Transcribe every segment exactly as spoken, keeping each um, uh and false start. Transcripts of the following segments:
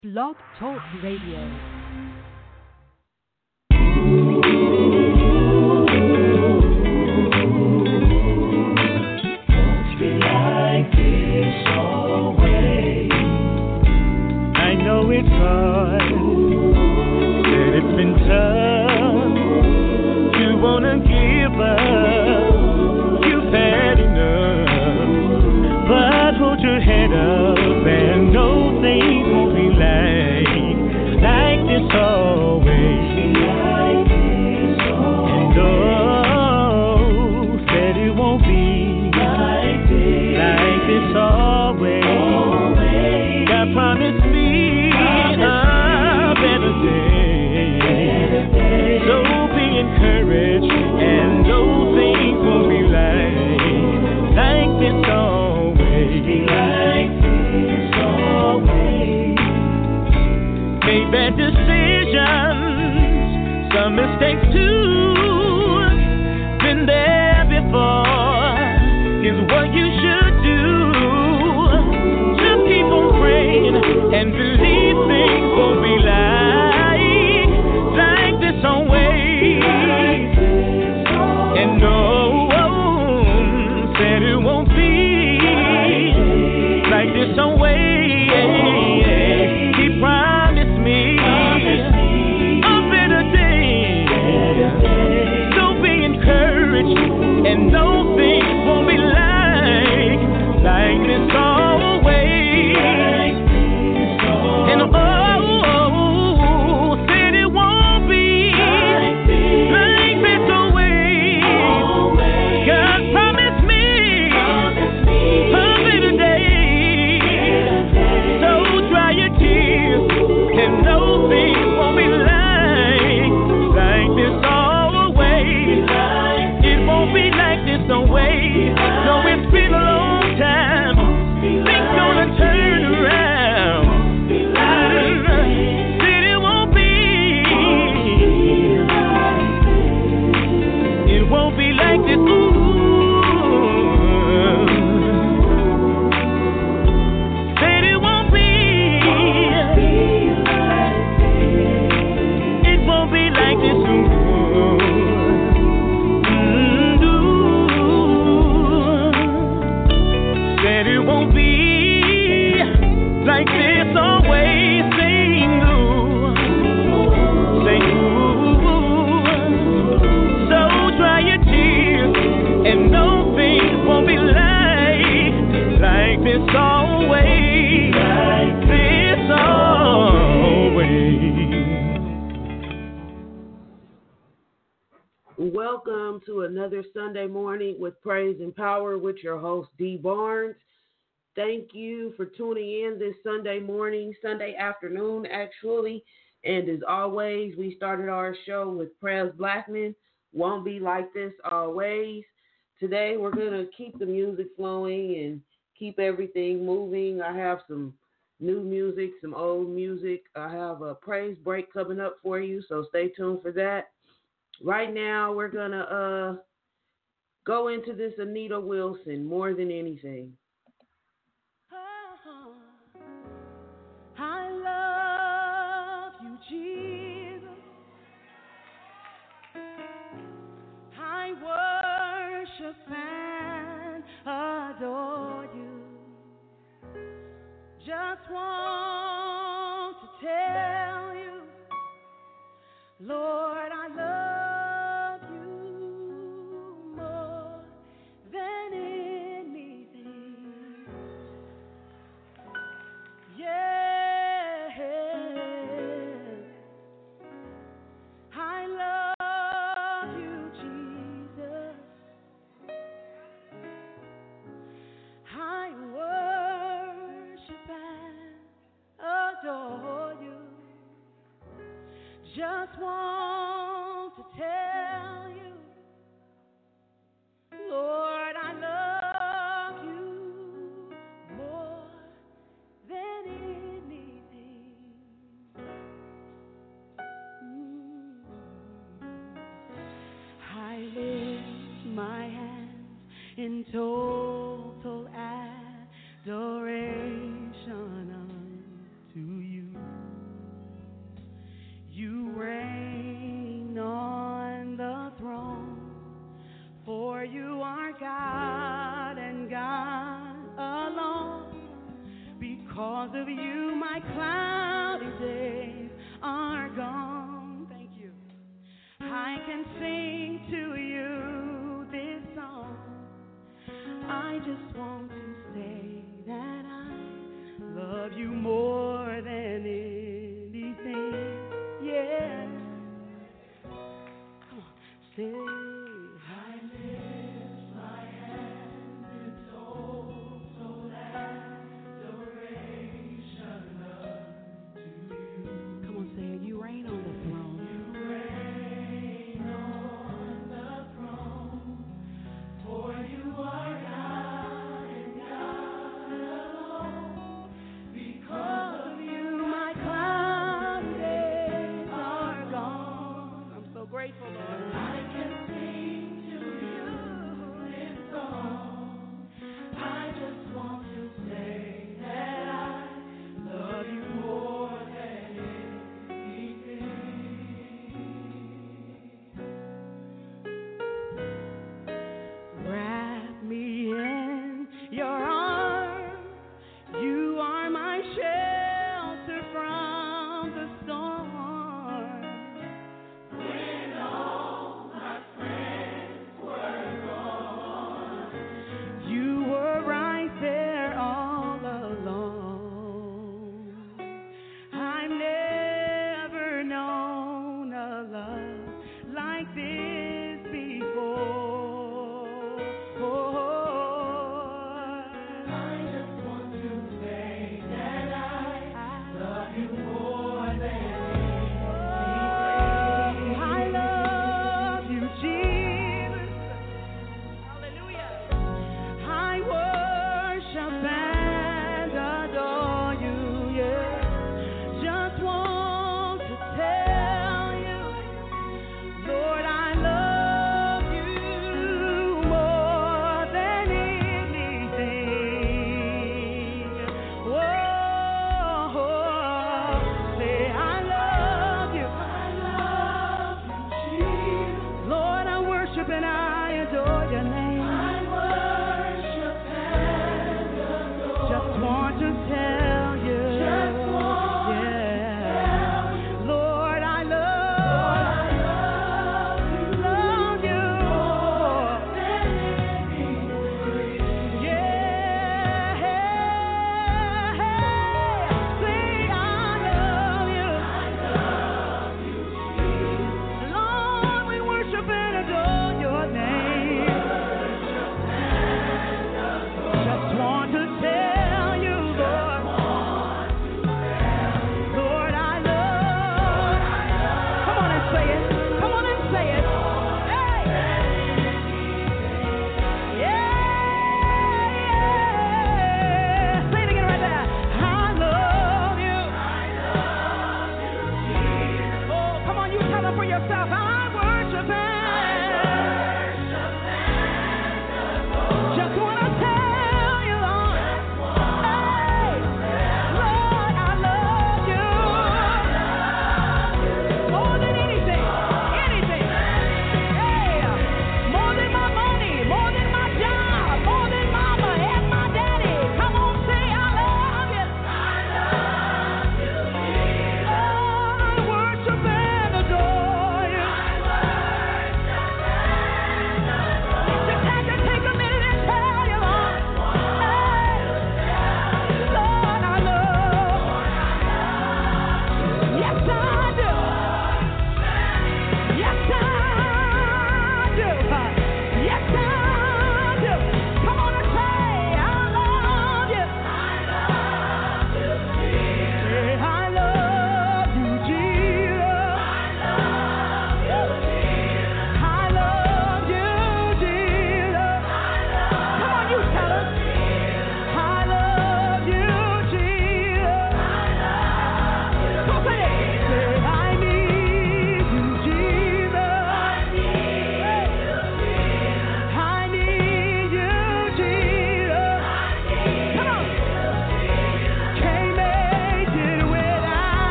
Blog Talk Radio. It's hard, that it's been tough to wanna give up. You've had enough, but hold your head up and know things won't be like like this always. And oh, said it won't be like this, like this always. God promised me a better day. So be encouraged and know things won't be like like this always. Like this always. Made bad decisions, some mistakes too. Been there before. Is what you should do. Just keep on praying and believe things won't be like like this always. And no, said it won't be like this always. He promised me a better day. So be encouraged and know things won't be like like this always. And oh, said it won't be like this always. God promised me a better day. So dry your tears and know things won't be like like this always. It won't be like this always. No, it's been a long time. Things gonna turn around. Said it won't be. It won't be like this. Ooh. Said it won't be. It won't be like this. Ooh. Said it won't be like this always. Sing ooh, sing ooh. So dry your tears and know things won't be like like this always. Like this always. Welcome to another Sunday morning with Praise and Power with your host, D. Barnes. Thank you for tuning in this Sunday morning, Sunday afternoon, actually. And as always, we started our show with Prez Blackman. Won't be like this always. Today, we're going to keep the music flowing and keep everything moving. I have some new music, some old music. I have a praise break coming up for you, so stay tuned for that. Right now, we're going to uh, go into this Anita Wilson, More Than Anything. I love you, Jesus. I worship and adore you. Just want to tell you, Lord, I love you more than anything. Yeah, I love you, Jesus. I worship and adore you. Just want to tell you, Lord, I love you more than anything. Mm. I lift my hands in total adoration unto you.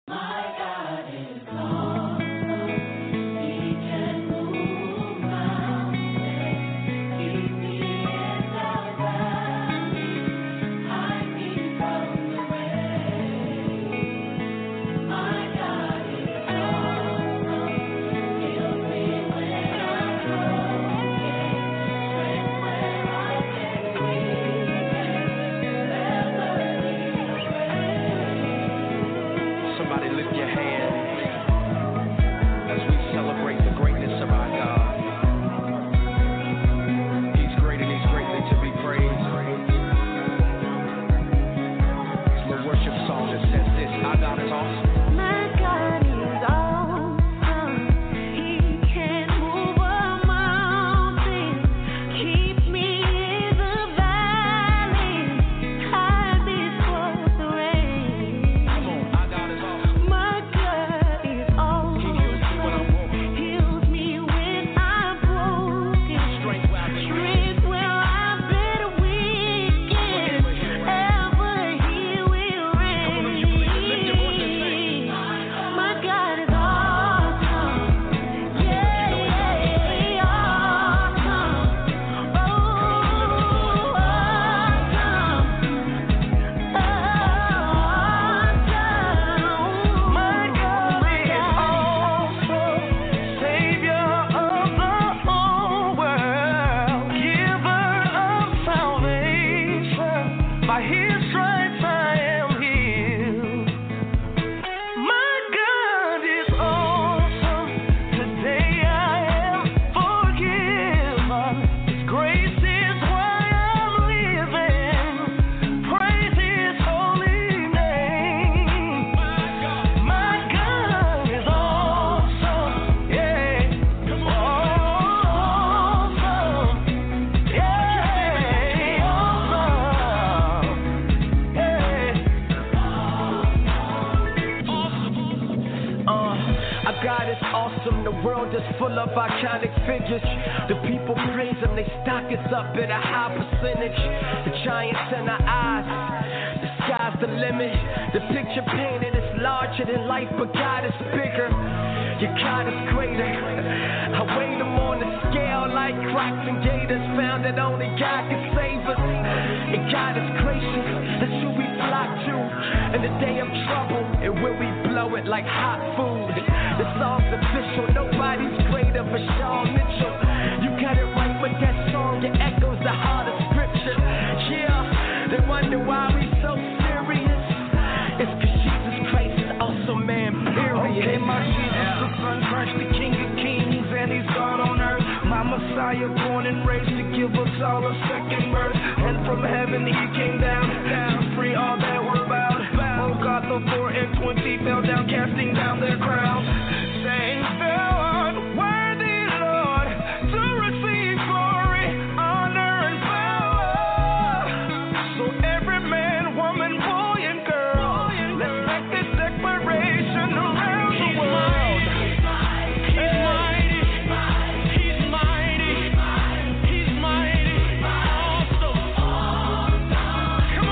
Come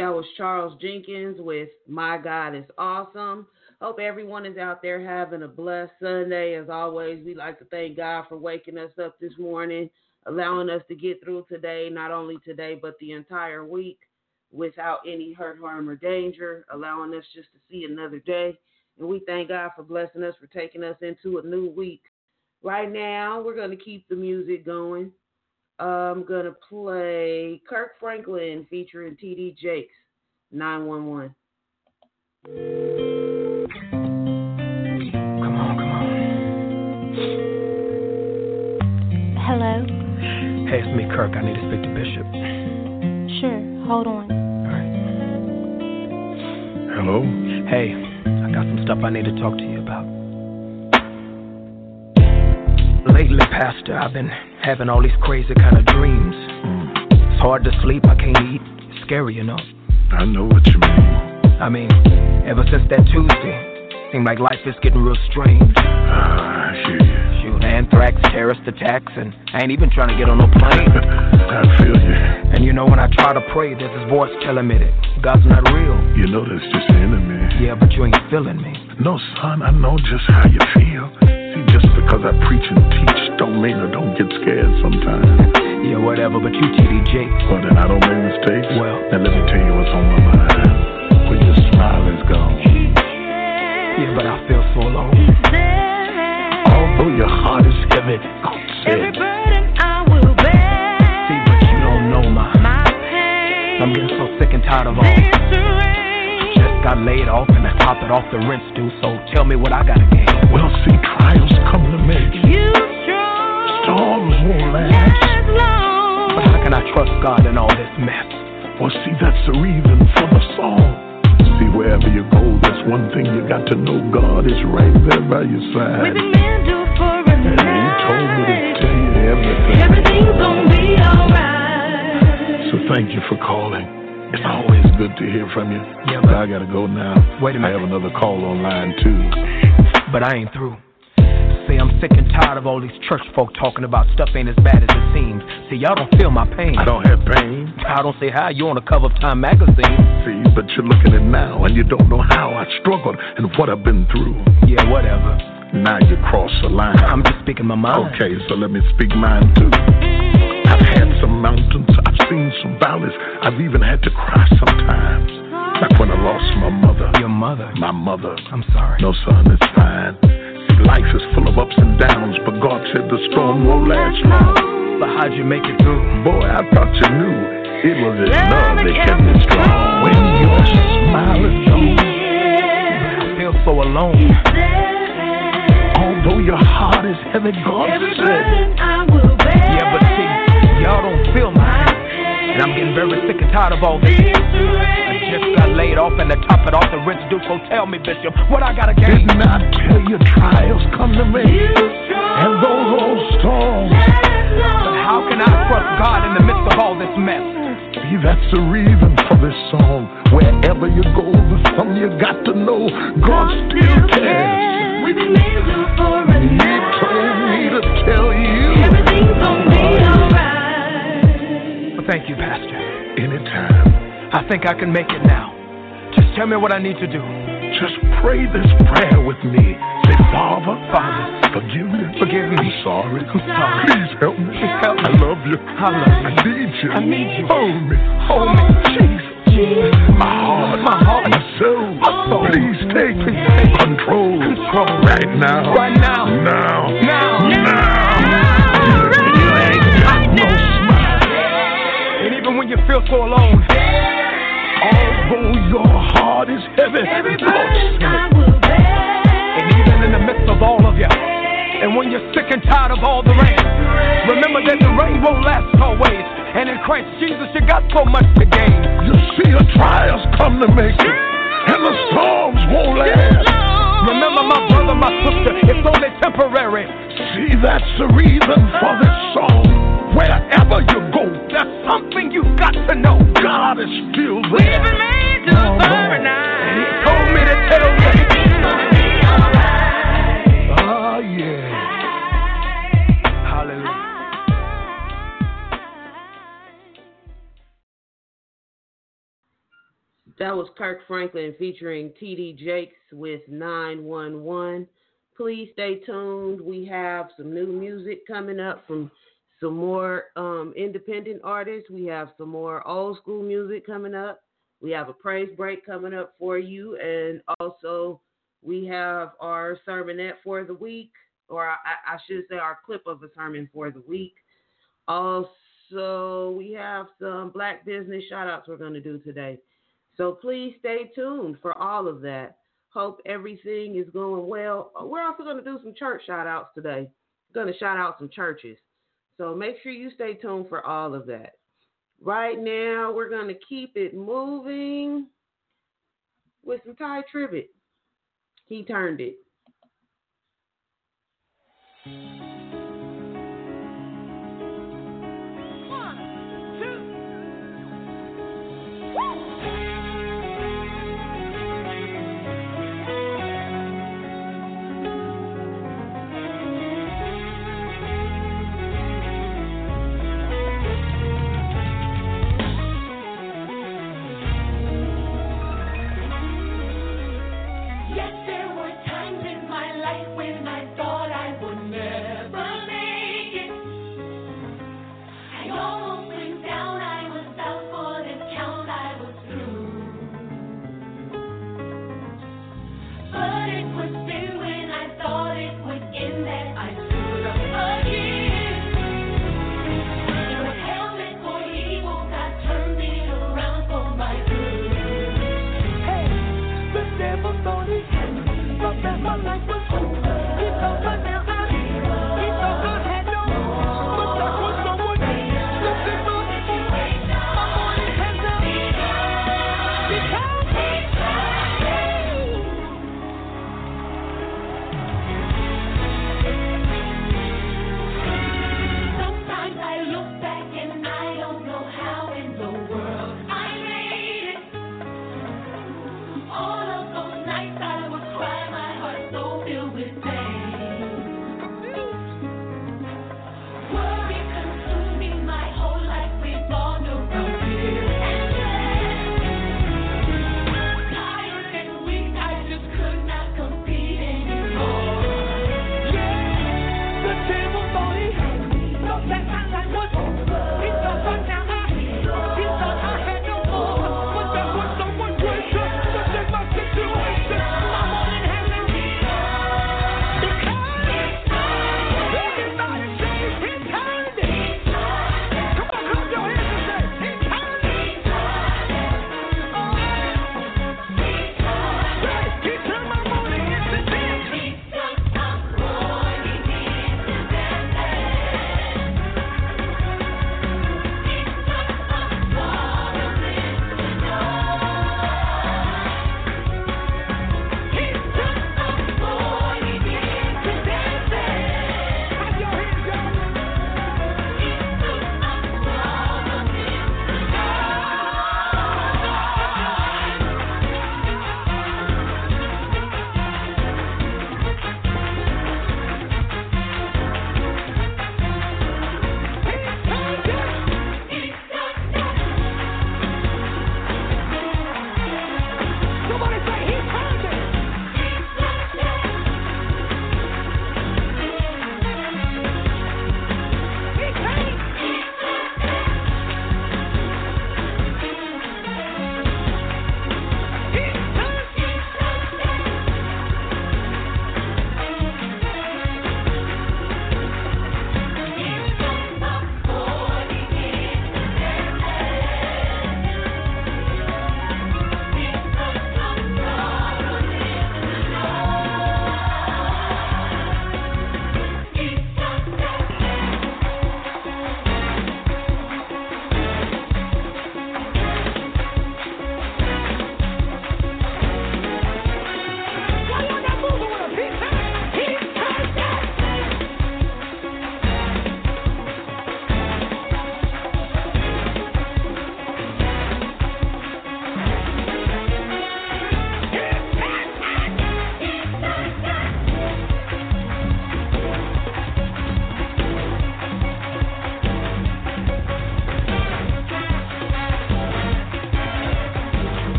That was Charles Jenkins with My God is Awesome. Hope everyone is out there having a blessed Sunday. As always, we like to thank God for waking us up this morning, allowing us to get through today, not only today, but the entire week without any hurt, harm, or danger, allowing us just to see another day. And we thank God for blessing us, for taking us into a new week. Right now, we're going to keep the music going. I'm going to play Kirk Franklin featuring T D Jakes, nine one one. Come on, come on. Hello? Hey, it's me, Kirk. I need to speak to Bishop. Sure, hold on. All right. Hello? Hey, I got some stuff I need to talk to you about. Lately, Pastor, I've been having all these crazy kind of dreams. Mm. It's hard to sleep. I can't eat. It's scary, you know. I know what you mean. I mean, ever since that Tuesday, seemed like life is getting real strange. Ah, I hear you. Shoot, anthrax, terrorist attacks, and I ain't even trying to get on no plane. I feel you. And you know, when I try to pray, there's this voice telling me that God's not real. You know that's just the enemy. Yeah, but you ain't feeling me. No, son, I know just how you feel. See, just because I preach and teach don't mean I don't get scared sometimes. Yeah, whatever, but you T D Jakes. Well, then I don't make mistakes. Well, now let me tell you what's on my mind. When your smile is gone. Yeah, but I feel so alone. Although your heart is heavy, God said. Every burden I will bear. See, but you don't know my, my pain. I'm getting so sick and tired of all. Just got laid off and I top it off the rent's due. So tell me what I gotta gain. Well, see, trials come to make you strong. Storms won't last. long. But how can I trust God in all this mess? Well, see, that's the reason for the song. See, wherever you go, there's one thing you got to know. God is right there by your side. We've been meant to for a and night. He told me to tell you everything. Everything's gonna be alright. So thank you for calling. It's always good to hear from you. Yeah, but I gotta go now. Wait a minute. I have another call online too. But I ain't through. See, I'm sick and tired of all these church folk talking about stuff ain't as bad as it seems. See, y'all don't feel my pain. I don't have pain. I don't say how. You on the cover of Time magazine. See, but you're looking at now and you don't know how I struggled and what I've been through. Yeah, whatever. Now you cross the line. I'm just speaking my mind. Okay, so let me speak mine too. I've had some mountains, I've seen some valleys, I've even had to cry sometimes. Like when I lost my mother. Your mother? My mother. I'm sorry. No, son, it's fine. See, life is full of ups and downs, but God said the storm won't last long. But how'd you make it through? Boy, I thought you knew it was His love that kept me strong. When your smile is gone, I feel so alone. although your heart is heavy, God Every said. burden I will bear. Yeah, but see, y'all don't feel my pain. And I'm getting very sick and tired of all this. I just got laid off and to top it off the rent's due. So tell me, Bishop, what I gotta gain? Didn't I tell you trials come to me? And those old storms. But how can I trust God in the midst of all this mess? See, that's the reason for this song. Wherever you go, there's something you got to know. God still cares. We've been made to for a He night. told me to tell you. Everything's gonna be alright. Well, thank you, Pastor. Anytime. I think I can make it now. Just tell me what I need to do. Just pray this prayer with me. Say, Father, Father, forgive me. forgive me. I'm sorry. I'm sorry. Please help me. Please help me. I love you. I love you. I need you. I need you. Hold me. Hold me. Jesus. My heart. My heart. My soul. My soul. Please take Please take control. control. Right now. Right now. Now. Now. Now. You ain't got no smile. And even when you feel so alone, Although your heart is heavy. Every burden I will bear. and even in the midst of all of you, and when you're sick and tired of all the rain, remember that the rain won't last always. And in Christ Jesus, you got so much to gain. You see, your trials come to make it, and the storms won't last. Remember, my brother, my sister, it's only temporary. See, that's the reason for this song. Wherever you go, There's something you've got to know. God is still We've there. been made to Oh, for Lord. a night. And he told me to tell you. Everything's gonna be alright. Oh, yeah. Hallelujah. That was Kirk Franklin featuring T D Jakes with nine one one. Please stay tuned. We have some new music coming up from some more um, independent artists. We have some more old school music coming up. We have a praise break coming up for you. And also we have our sermonette for the week, or I, I should say our clip of a sermon for the week. Also, we have some black business shout outs we're going to do today. So please stay tuned for all of that. Hope everything is going well. We're also going to do some church shout outs today. We're going to shout out some churches. So make sure you stay tuned for all of that. Right now, we're going to keep it moving with some Ty Tribbett. He turned it. One, two, woo! Yes, there were times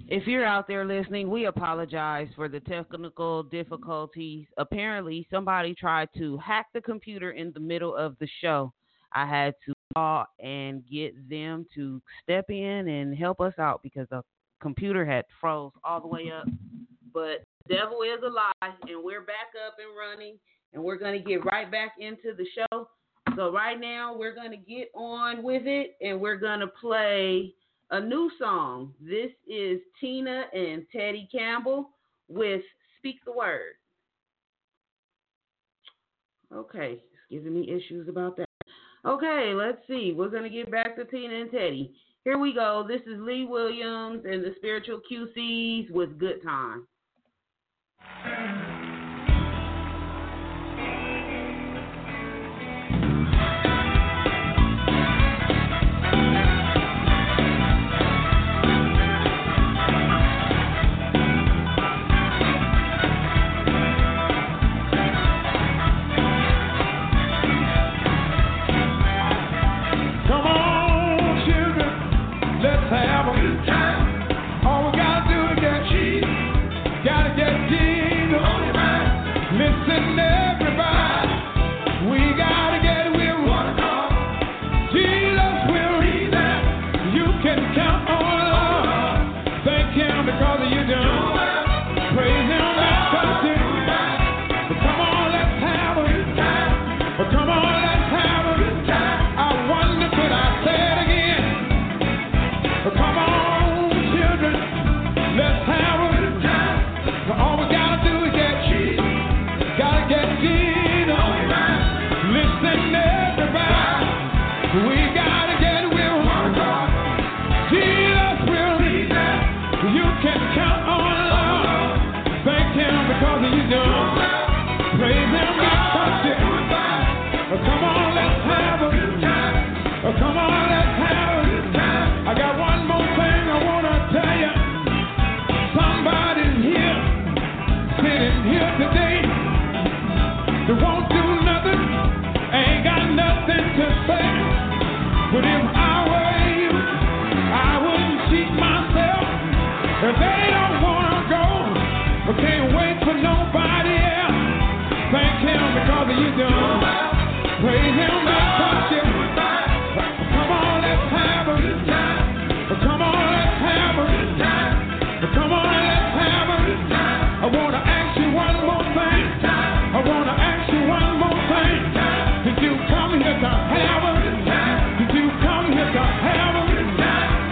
If you're out there listening, we apologize for the technical difficulties. Apparently, somebody tried to hack the computer in the middle of the show. I had to call and get them to step in and help us out because the computer had froze all the way up. But the devil is a lie, and we're back up and running, and we're going to get right back into the show. So right now, we're going to get on with it, and we're going to play a new song. This is Tina and Teddy Campbell with Speak the Word. Okay, it's giving me issues about that. Okay, let's see. We're going to get back to Tina and Teddy. Here we go. This is Lee Williams and the Spiritual Q Cs with Good Time.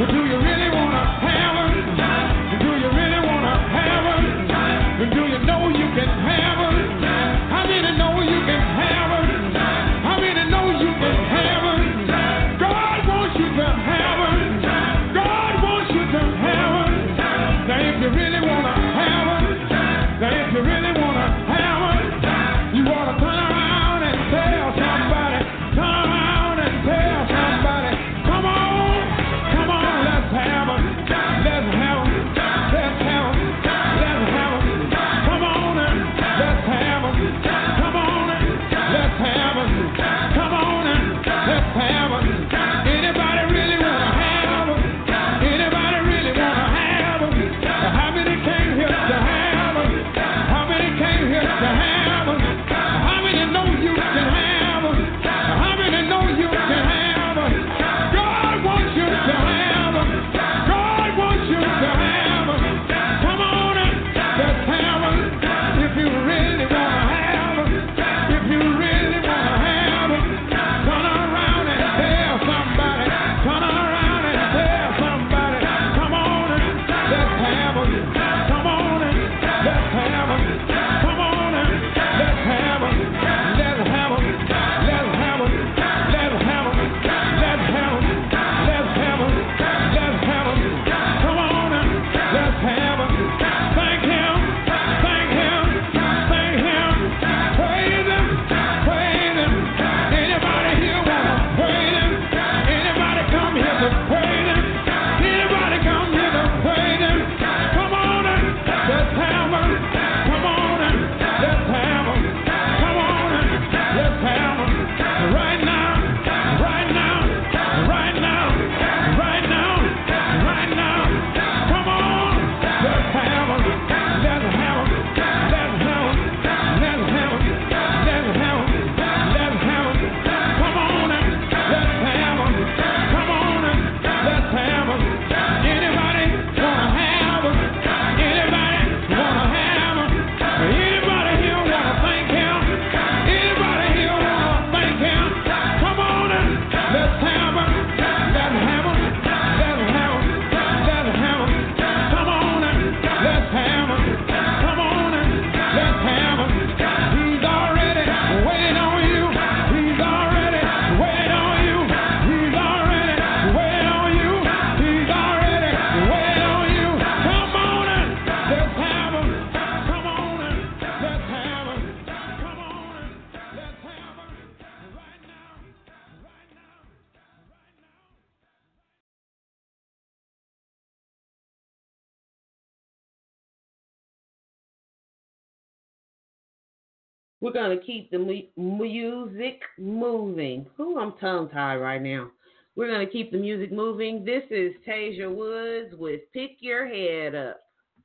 Do you know We're going to keep the mu- music moving. Ooh, I'm tongue-tied right now. We're going to keep the music moving. This is Tasia Woods with Pick Your Head Up.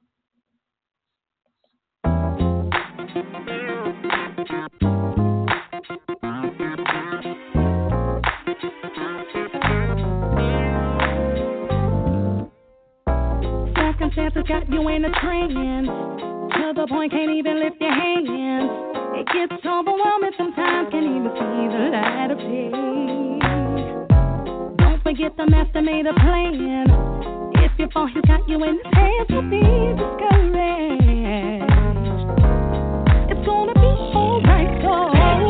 Circumstances got you in a trance, to the point can't even lift your hands. It gets overwhelming sometimes, can't even see the light of day. Don't forget the master made a plan. If you fall, he got you in his hands, so be discouraged. It's gonna be alright, so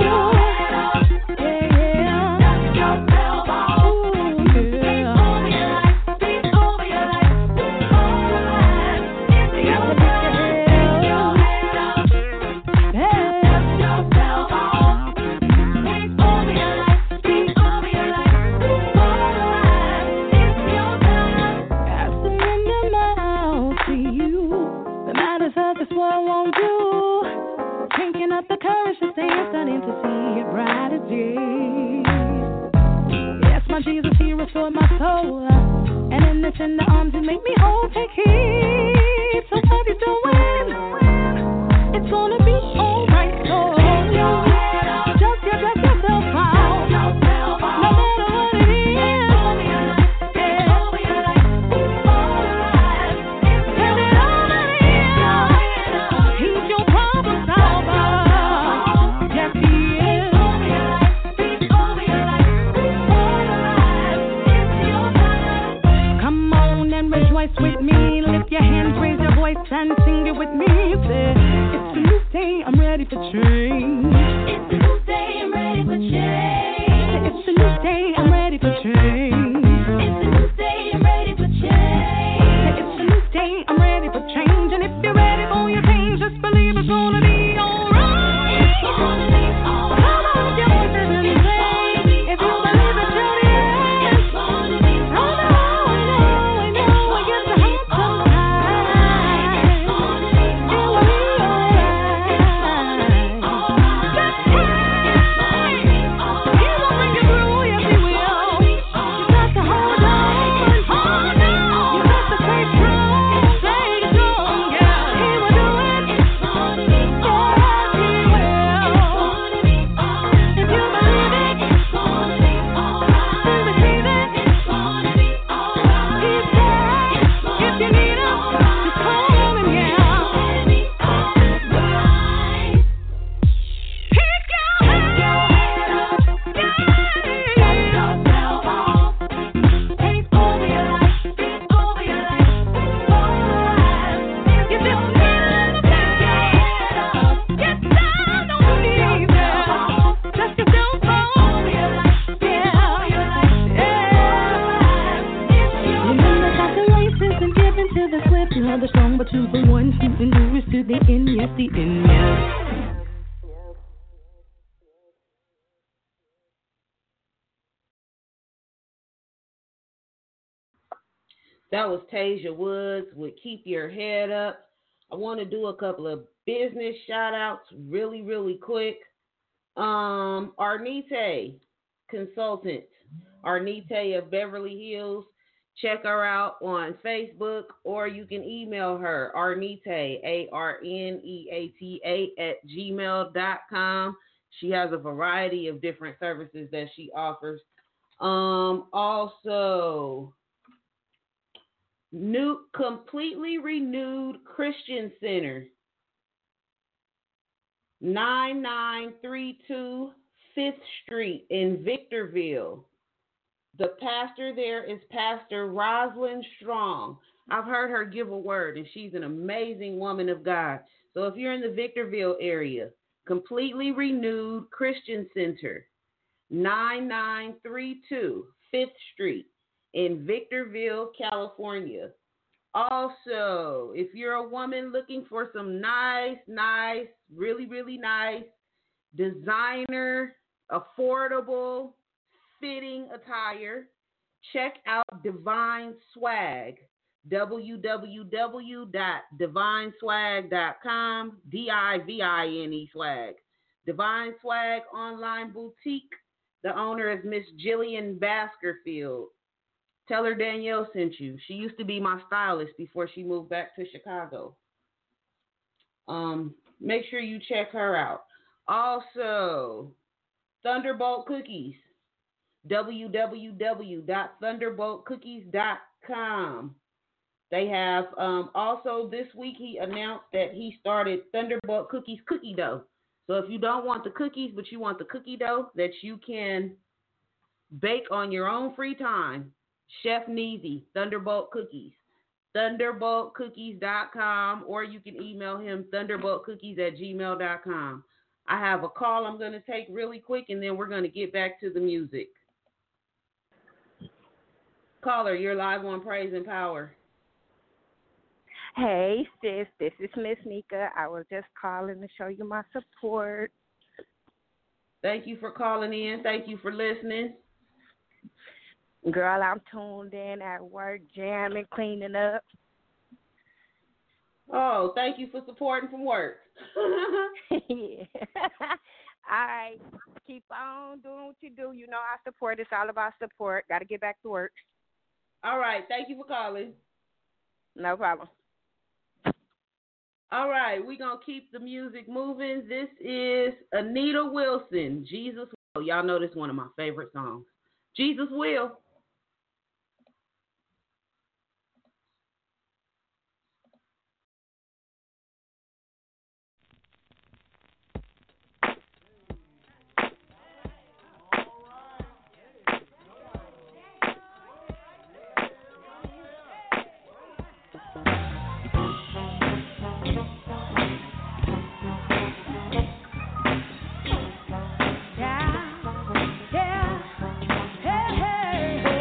the courage to stand, starting to see a brighter day. Yes, my Jesus, he restored my soul, and in this in the arms, he make me whole. Take heed, so what you doing? It's gonna be alright, so just get like yourself out, no matter what it is. With me, lift your hands, raise your voice, and sing it with me. Say, it's a new day, I'm ready for change. It's a new day, I'm ready for change. It's a new day, I'm ready for change. It's a new day, I'm ready for change. It's a new day, I'm ready for change. And if you're ready for your change, just believe it's gonna be alright. It's gonna be alright. Come on, your voices and say, if you believe it, tell me it's gonna be alright. The strong, but to the one who endures to the end, yes, the end, yes. That was Tasia Woods with Keep Your Head Up. I want to do a couple of business shout outs really, really quick. Um, Arnite Consultants, Arnite of Beverly Hills. Check her out on Facebook, or you can email her, Arnete, A R N E A T A, at gmail dot com. She has a variety of different services that she offers. Um, also, new, completely renewed Christian Center, nine nine three two Fifth Street in Victorville. The pastor there is Pastor Rosalind Strong. I've heard her give a word, and she's an amazing woman of God. So if you're in the Victorville area, completely renewed Christian Center, nine nine three two Fifth Street in Victorville, California. Also, if you're a woman looking for some nice, nice, really, really nice, designer, affordable, fitting attire, check out Divine Swag, w w w dot divine swag dot com, D I V I N E swag. Divine Swag Online Boutique. The owner is Miss Jillian Baskerfield. Tell her Danielle sent you. She used to be my stylist before she moved back to Chicago. Um, make sure you check her out. Also, Thunderbolt Cookies. w w w dot thunderbolt cookies dot com. They have, um, also this week he announced that he started Thunderbolt Cookies cookie dough. So if you don't want the cookies, but you want the cookie dough that you can bake on your own free time, Chef Neezy, Thunderbolt Cookies, thunderbolt cookies dot com, or you can email him thunderbolt cookies at gmail dot com. I have a call I'm going to take really quick, and then we're going to get back to the music. Caller, you're live on Praise and Power. Hey, sis, this is Miss Nika. I was just calling to show you my support. Thank you for calling in. Thank you for listening. Girl, I'm tuned in at work, jamming, cleaning up. Oh, thank you for supporting from work. Yeah. All right. Keep on doing what you do. You know I support. It's all about support. Got to get back to work. All right. Thank you for calling. No problem. All right. We're going to keep the music moving. This is Anita Wilson, Jesus Will. Y'all know this is one of my favorite songs. Jesus Will. Yeah, yeah, hey, hey.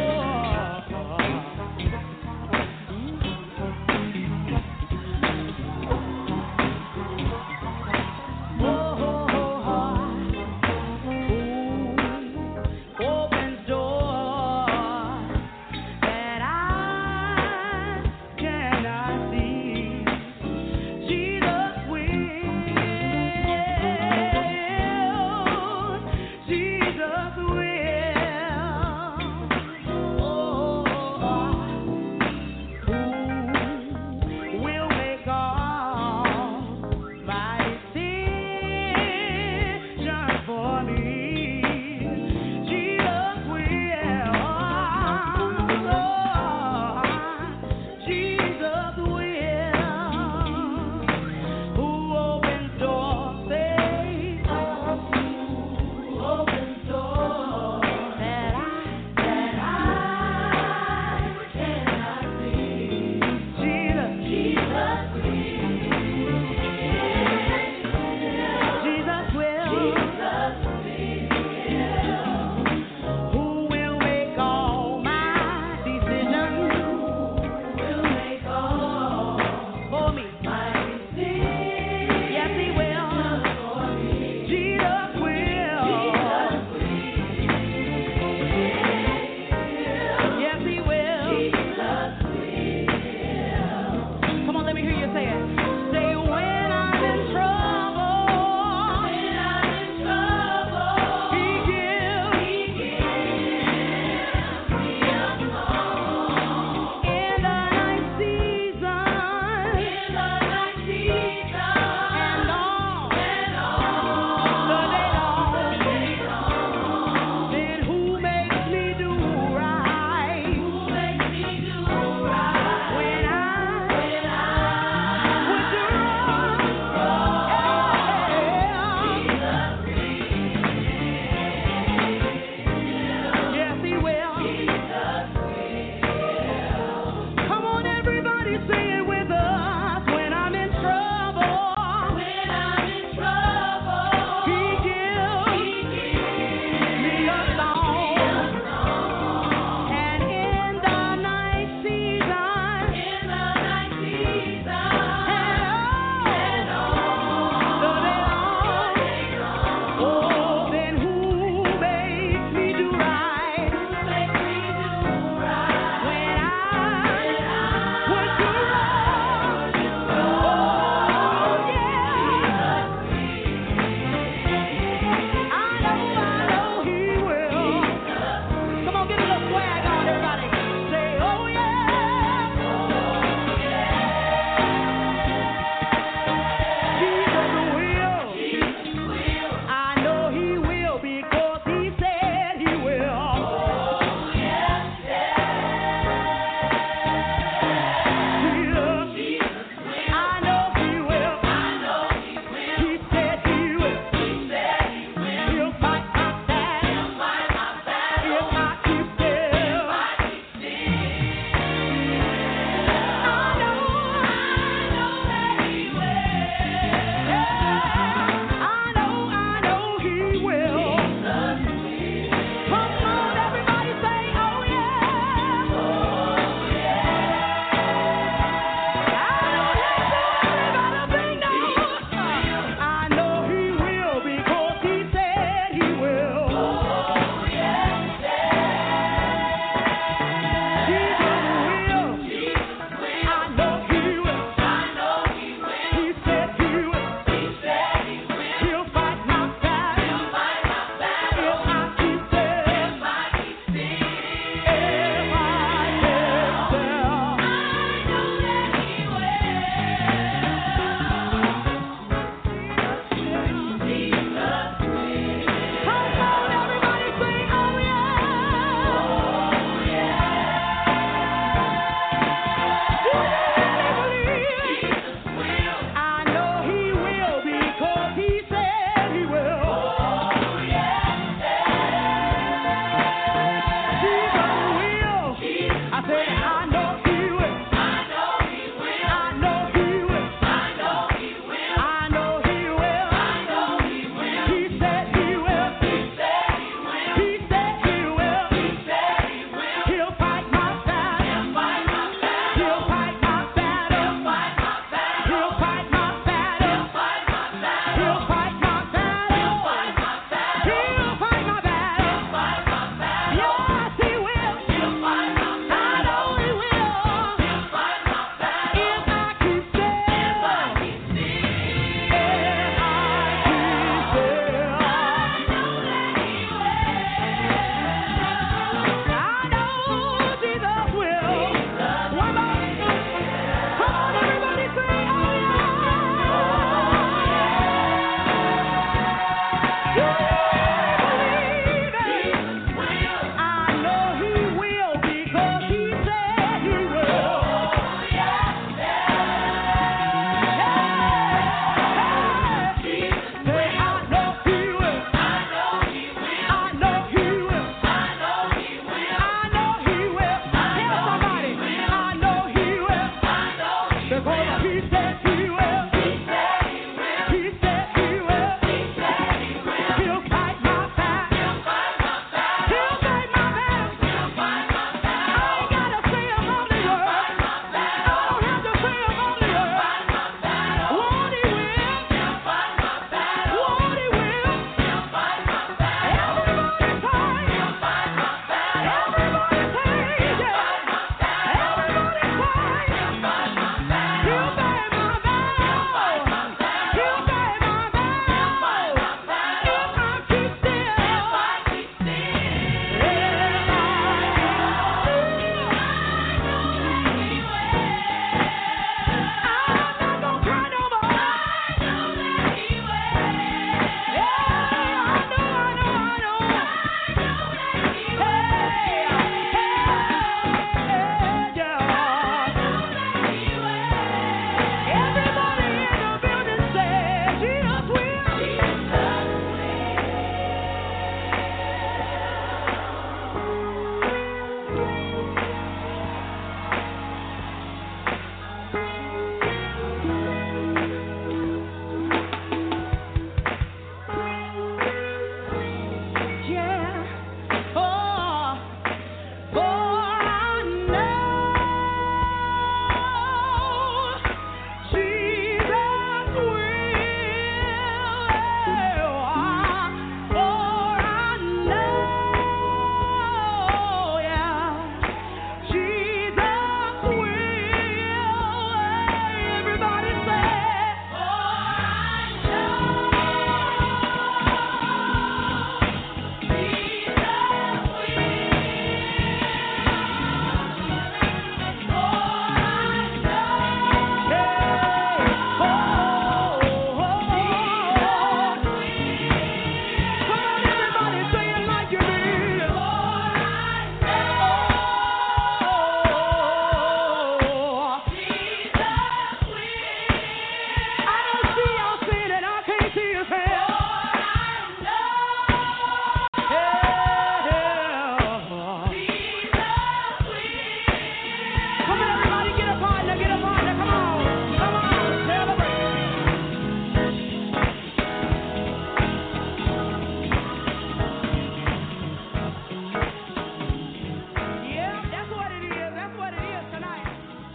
Because he said he will. He said he will. He said he will. He said he will. He'll fight my battle. He'll fight my battle. He'll fight my battle. He'll fight my battle. I ain't gotta say a holy word. I don't have to say a holy word. Won't he will? He'll fight my battle. Won't he will? He'll fight my battle. Everybody fight. He'll fight my battle. Everybody say yeah. Everybody fight. He'll fight my battle. He'll fight my battle. He'll fight my battle. If I keep still. If I keep still. I'm not gonna cry no more. I know that he will. Yeah, I know, I know, I know. I know that he will. Hey, hey, yeah. I know that he will. Everybody in the building say, Jesus will. Jesus Yeah. Oh, for I know Jesus will. For I know, yeah, Jesus will. Everybody say, for I know Yeah, that's what it is. That's what it is tonight.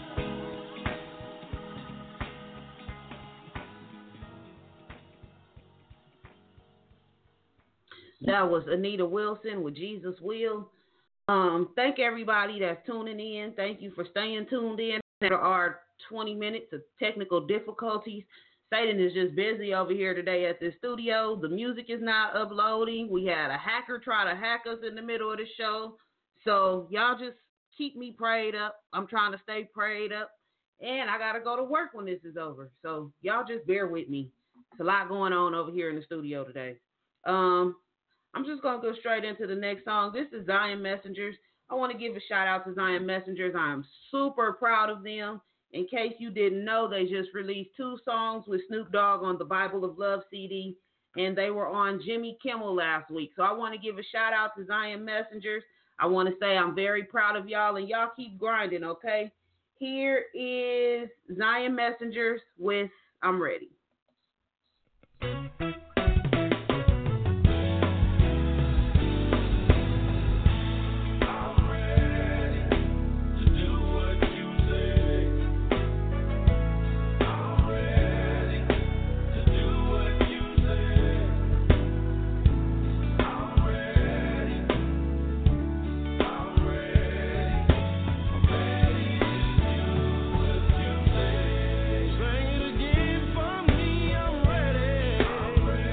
That was Anita Wilson with Jesus Will. Um, thank everybody that's tuning in. Thank you for staying tuned in. There are twenty minutes of technical difficulties. Satan is just busy over here today at the studio. The music is not uploading. We had a hacker try to hack us in the middle of the show. So y'all just keep me prayed up. I'm trying to stay prayed up. And I got to go to work when this is over. So y'all just bear with me. It's a lot going on over here in the studio today. Um, I'm just going to go straight into the next song. This is Zion Messengers. I want to give a shout out to Zion Messengers. I'm super proud of them. In case you didn't know, they just released two songs with Snoop Dogg on the Bible of Love C D, and they were on Jimmy Kimmel last week. So I want to give a shout out to Zion Messengers. I want to say I'm very proud of y'all, and y'all keep grinding, okay? Here is Zion Messengers with I'm Ready. Sing it again for me, I'm ready.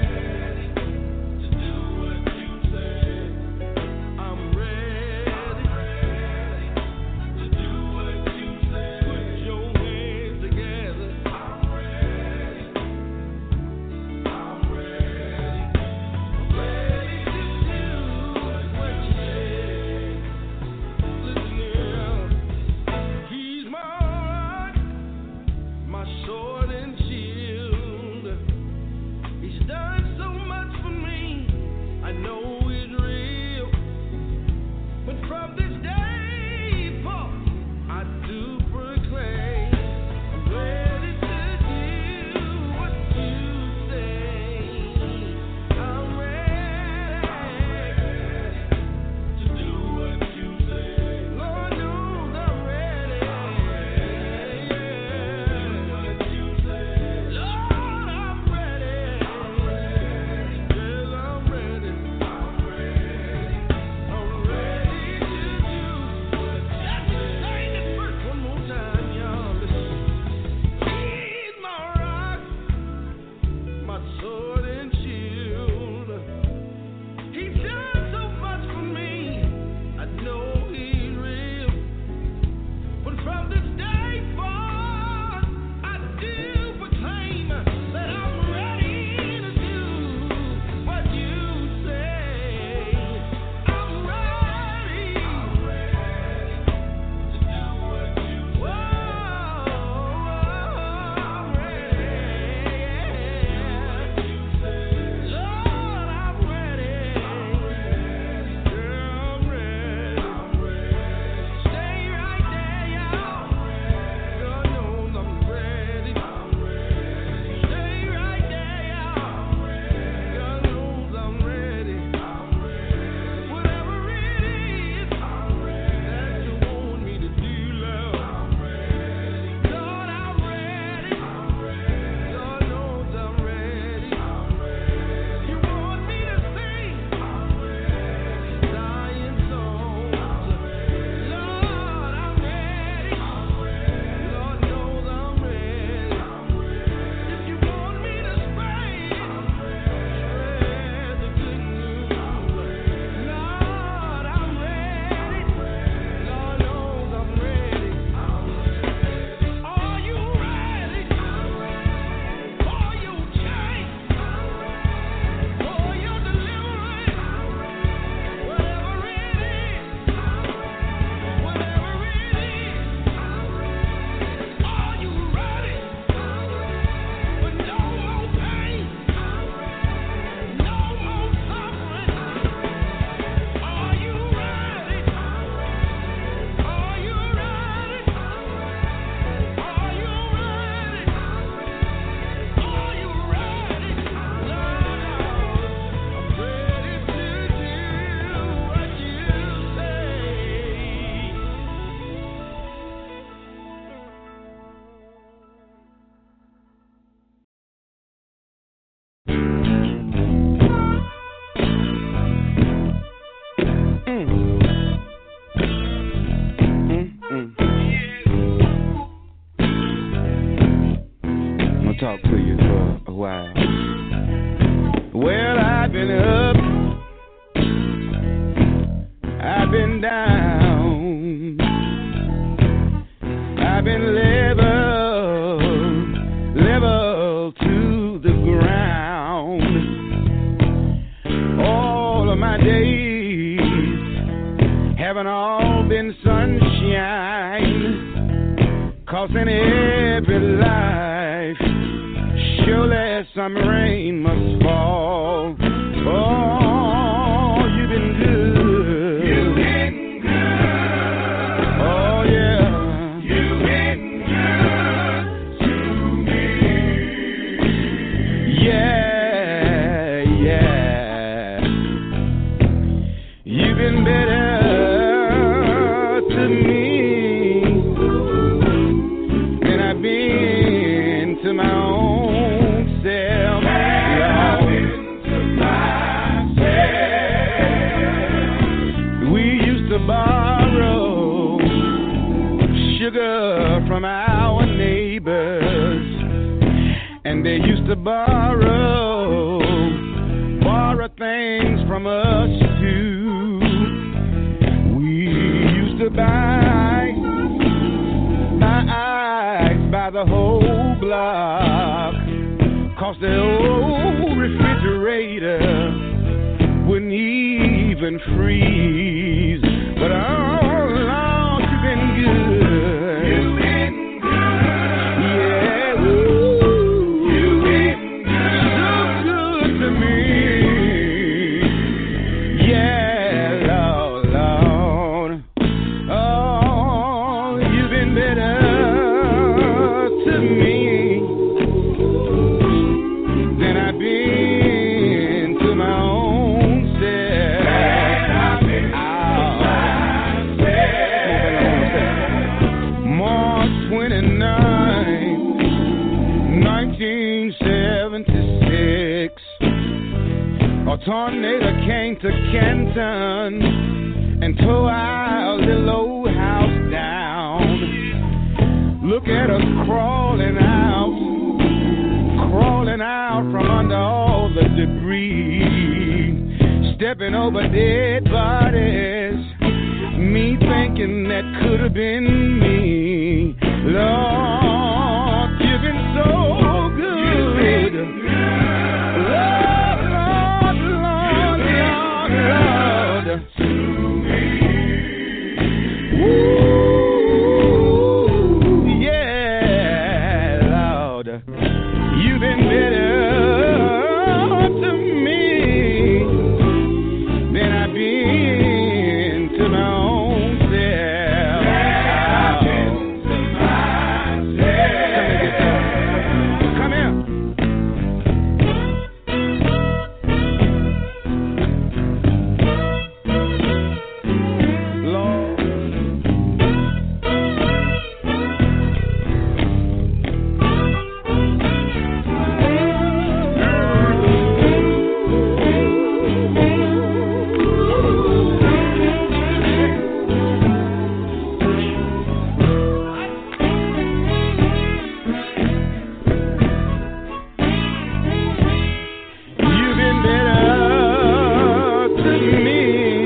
talk to you for a while. Well, I've been up, I've been down, I've been level, level to the ground. All of my days haven't all been sunshine, 'cause in every life surely some rain must fall. Oh, you've been good. You've been good. Oh, yeah. You've been good to me. Yeah, yeah. You've been better to me than I've been to my own self. I've been to myself. We used to borrow sugar from our neighbors, and they used to borrow, borrow things from us too. We used to buy, buy ice by the whole block, 'cause the old refrigerator wouldn't even freeze. But oh Lord, you've been good. You've been good. Yeah, ooh. You've been good. So good to me. Yeah, Lord, Lord. Oh, you've been better to me than I've been to my own self. I've been to myself. March twenty-ninth, nineteen seventy-six, a tornado came to Canton and tore our little old house down. Look at us crawling out, crawling out from under all the debris, stepping over dead bodies, me thinking that could have been me. Lord, you've been so good. Lord, Lord, Lord, Lord, Lord, to me. Woo, yeah, Lord, you've been better to me than I've been to my own self. I've been to myself. Come here. Lord. You've been better to me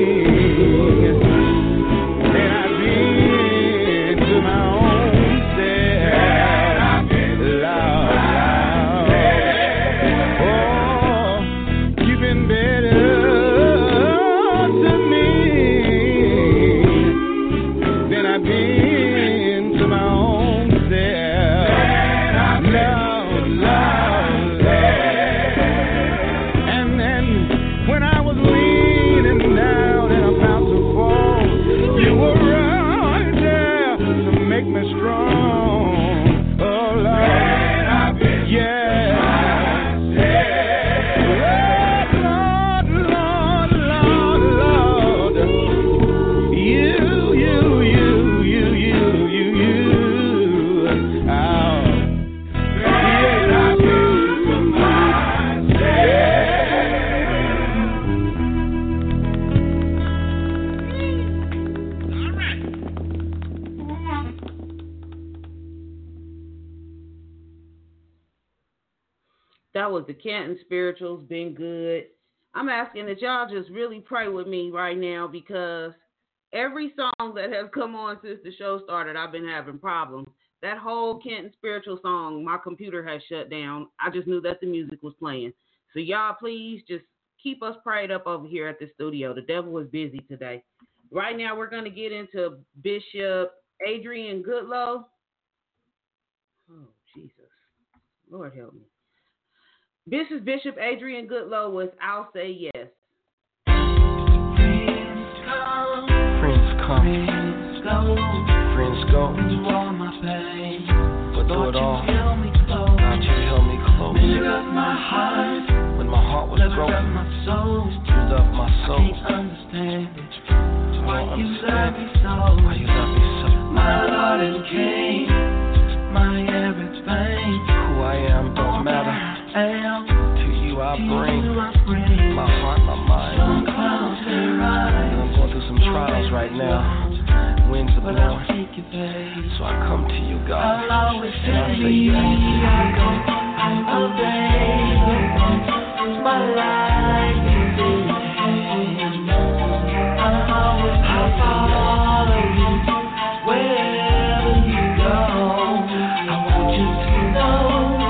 than I've been to my own self. Lord, oh, you've been better to me than I've been to my own self. Lord, Lord, Lord. And then when I was leaning down and about to fall, you were right there to make me strong. Oh Lord, yeah. Lord, Lord, Lord, Lord. You, you, you, you, you, you, you. Oh. That was the Canton Spirituals, Been Good. I'm asking that y'all just really pray with me right now because every song that has come on since the show started, I've been having problems. That whole Canton Spiritual song, my computer has shut down. I just knew that the music was playing. So y'all please just keep us prayed up over here at the studio. The devil is busy today. Right now we're going to get into Bishop Adrian Goodlow. Oh, Jesus. Lord help me. This is Bishop Adrian Goodlow with I'll Say Yes. Friends come, friends come, friends go, friends go. You are my pain, but through it all, God, you held me close. You loved my heart when my heart was broken. My soul, you loved my soul. I can't understand it. Why you love me so? Why you love me so? My Lord and King, my everything. Who I am don't matter. To you I bring my heart, my mind. And I'm going through some trials right now. Winds are blowing. So I come to you, God, and I say yes. I obey. My life is in your hands. I'll always follow you wherever you go. I want you to know.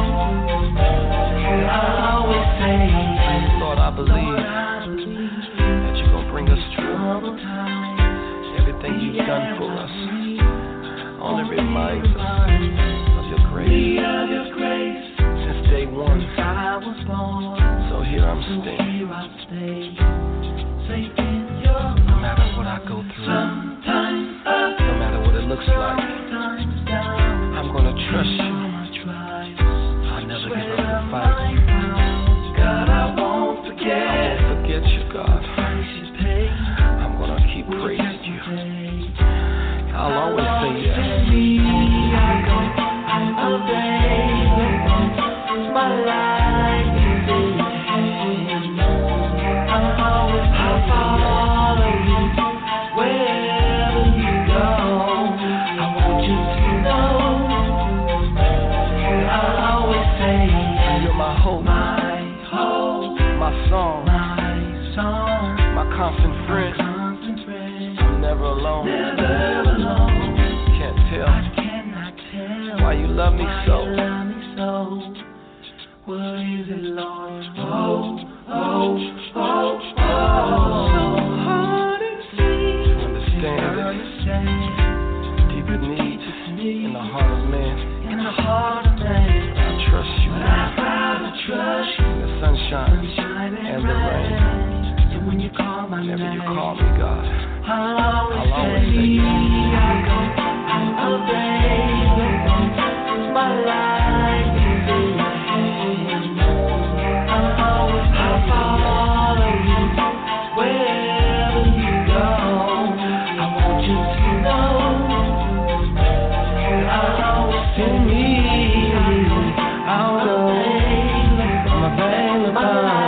Lord, I believe that you're going to bring us through everything you've done for us. Only reminds us of your grace since day one. So here I'm staying. No matter what I go through, no matter what it looks like, I'm going to trust you. I'll never give up the fight. God, I won't forget. I won't forget you, God. I'm gonna keep praising you. I'll always say yes. My life is in your hands. I'll always follow you wherever you go. I want you to know I'll always say you're my hope. My song, my song, my constant friend. Constant friend. I'm never alone. Never alone. Can't tell. I cannot tell why you love me why so. You love me so. What is it, Lord? Oh, oh, oh, oh. So hard to see. To understand it. Deep need in the heart of man. In the heart of man. I trust you. I gotta trust you. In the sunshine. And the rain. So when you call my Whenever name, you call me, God, I'll always, I'll always say yes. I'll obey. My life is in your hands. I'll always follow you wherever you go. I want you to know I'll always say me. I'll obey. I'm available.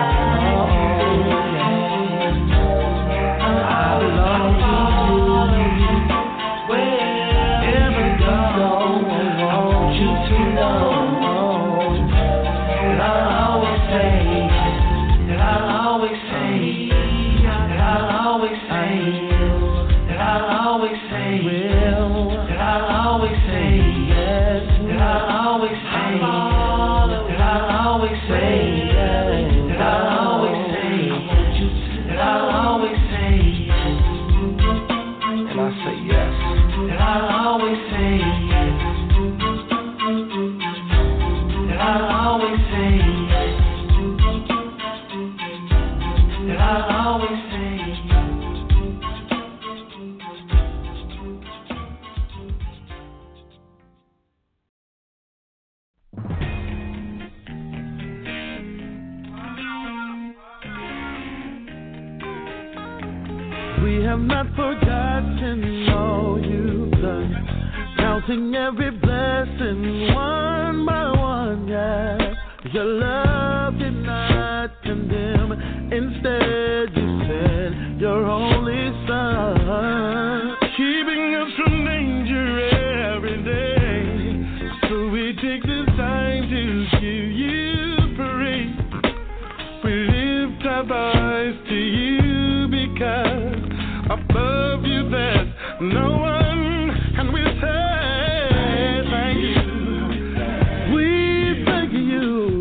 We have not forgotten all you've done, counting every blessing one by one, yeah. Your love did not condemn, instead you sent your only son, keeping us from danger every day. So we take this time to give you praise. voice to you because above you there's no one, and we say thank you. We thank you.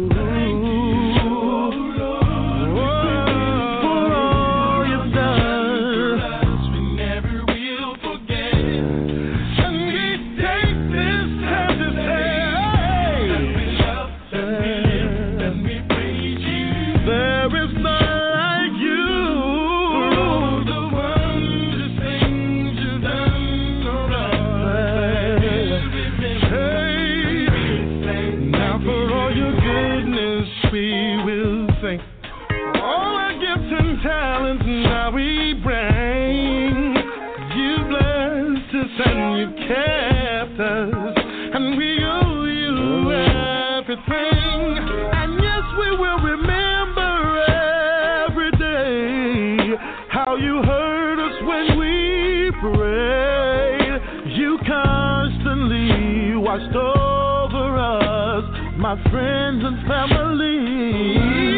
Talents now we bring. You blessed us and you kept us, and we owe you everything. And yes, we will remember every day how you heard us when we prayed. You constantly watched over us, my friends and family.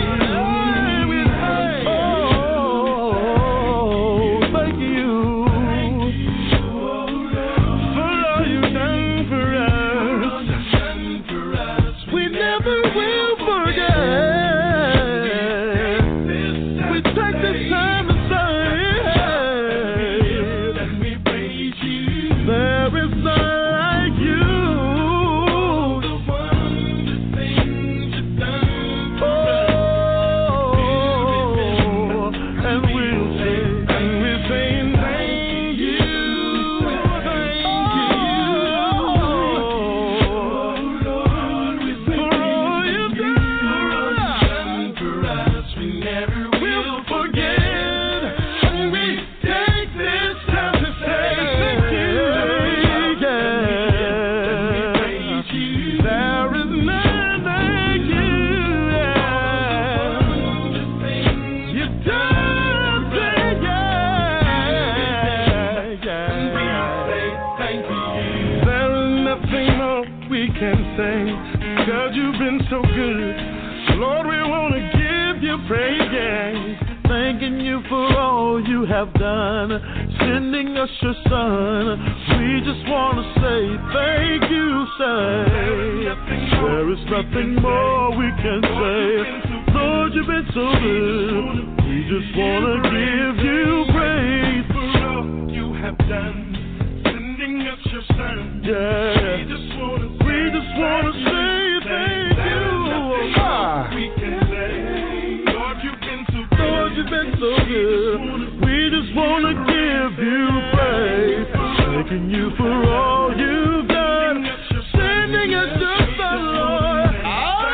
God, you've been so good. Lord, we want to give you praise. Thanking you for all you have done, sending us your son. We just want to say thank you, say. There is nothing more we can say. Lord, you've been so good. We just want to give you praise for all you have done, sending us your son. Yeah. We just want to we just want to say thank you. Ah. We can say, Lord, you've been so good. Lord, you've been so good. We just want to give you praise, thanking you for all you've done, sending us your son, Lord. Ah,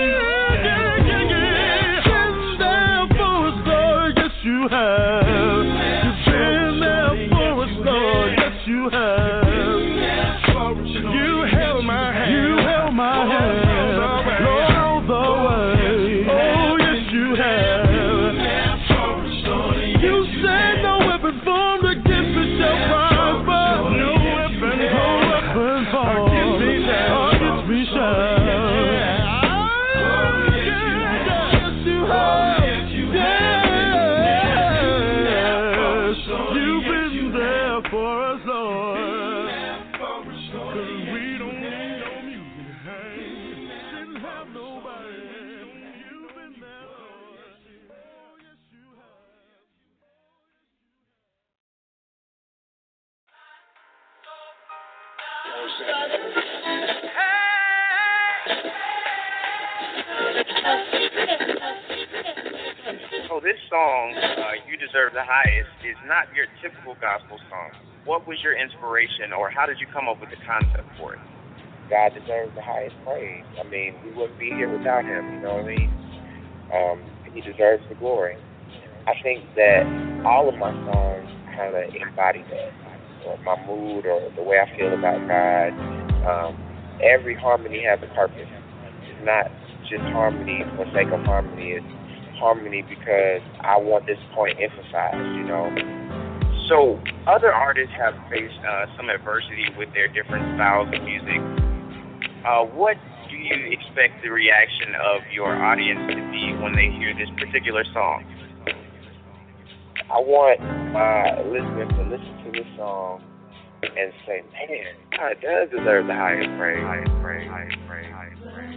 yeah, yeah, yeah. Been there for us, Lord. Yes, you have. You've been there for us, Lord. Yes, you have. You held my hand. You held my hand. Lord, all the way. Oh, yes, you have. You said no weapon formed against me shall prosper. No weapon, no weapon formed against me shall. Yes, you have. Yes, you've been there for us, Lord. So this song, uh, You Deserve the Highest, is not your typical gospel song. What was your inspiration, or how did you come up with the concept for it? God deserves the highest praise. I mean, we wouldn't be here without him, you know what I mean? Um, he deserves the glory. I think that all of my songs kind of embody that, or my mood, or the way I feel about God. Um, every harmony has a purpose. It's not just harmony for the sake of harmony. It's harmony because I want this point emphasized, you know. So other artists have faced uh, some adversity with their different styles of music. Uh, what do you expect the reaction of your audience to be when they hear this particular song? I want my listeners to listen to this song and say, man, God does deserve the highest praise. Highest praise. Highest praise. Highest praise.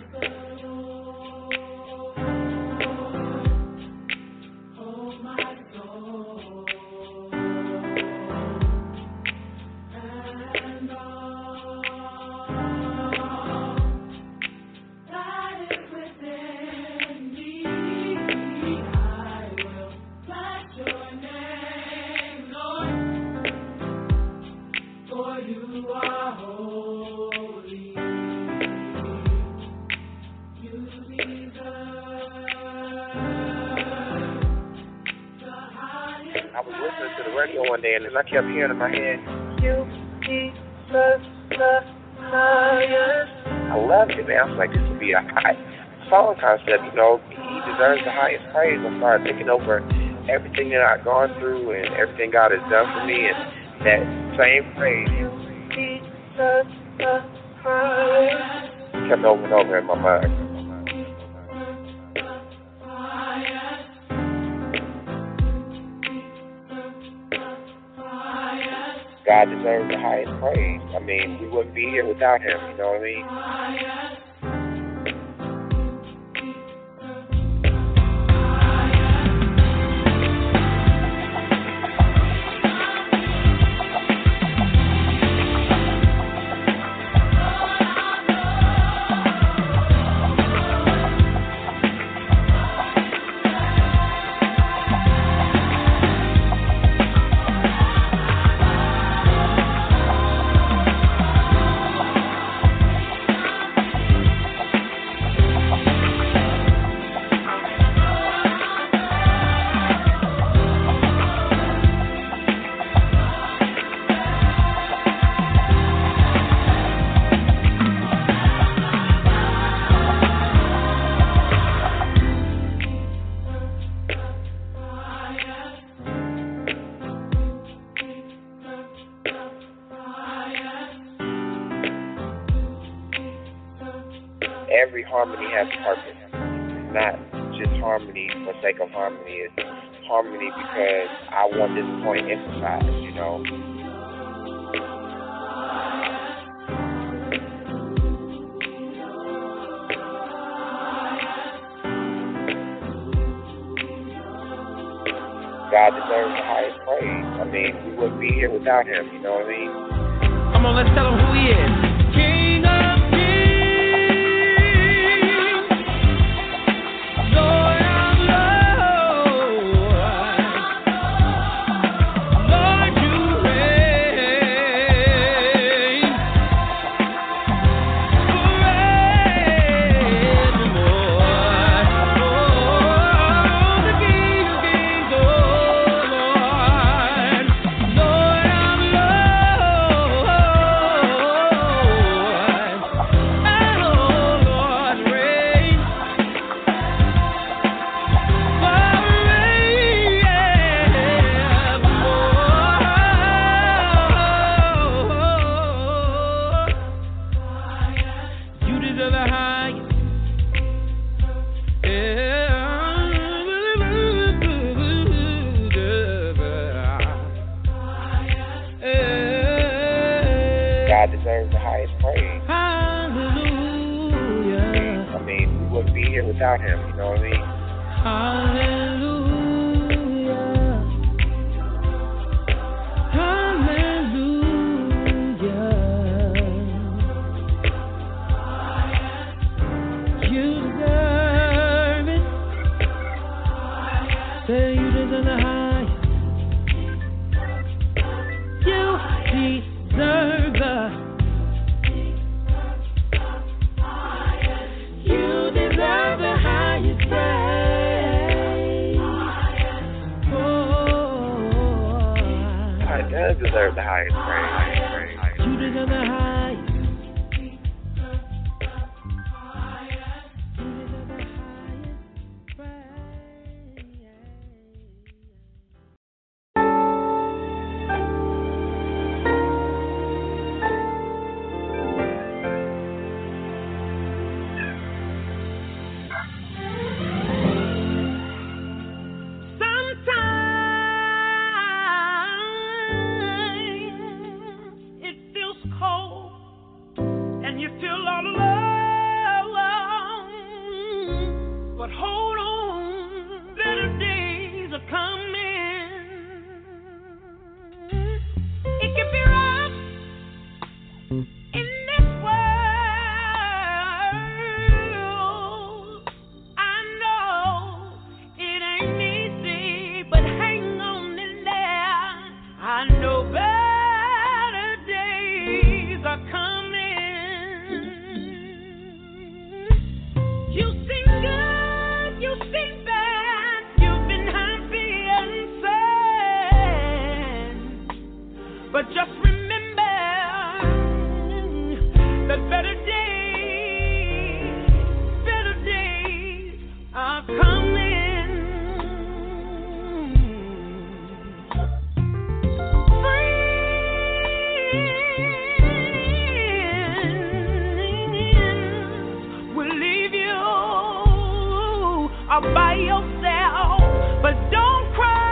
I was listening to the radio one day, and then I kept hearing in my head, "You deserve the highest." I loved it, man. I was like, this would be a high song concept, you know. He deserves the highest praise. I started thinking over everything that I've gone through and everything God has done for me, and that same phrase, "You deserve the highest," kept over and over in my mind. God deserves the highest praise. I mean, we wouldn't be here without him, you know what I mean? Every harmony has purpose. It's not just harmony for the sake of harmony. It's harmony because I want this point emphasized, you know. God deserves the highest praise. I mean, we wouldn't be here without him, you know what I mean? Come on, let's tell him who he is. King of God deserves the highest praise. Hallelujah. I mean, we wouldn't be here without him, you know what I mean? Hallelujah. Hallelujah. You deserve it. Say you deserve the highest. You deserve the You deserve the highest praise. Oh, God does deserve the highest praise. you deserve the highest. You seem good, you seem bad, you've been happy and sad. But just remember that better days, better days are coming. By yourself, but don't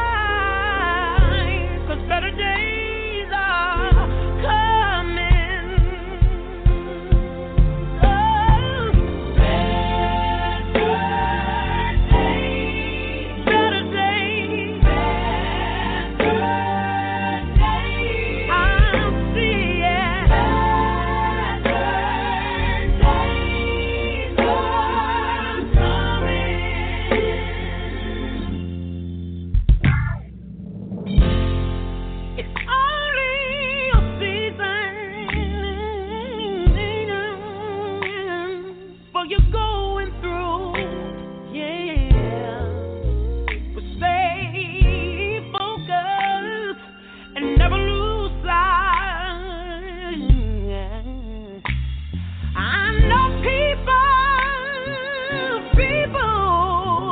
cry, 'cause better days are coming. Oh, better days, better days, better days. I'll see it. Better days are coming. You're going through, yeah, but stay focused and never lose sight. I know people, people,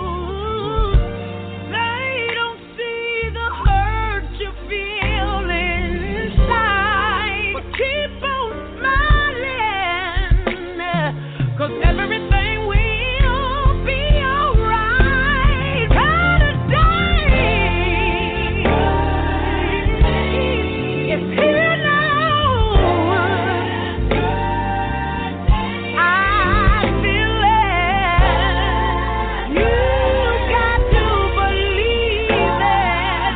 they don't see the hurt you feel inside, but keep on smiling, 'cause everything will be alright. Better days, it's here now. I feel it. You got to believe it.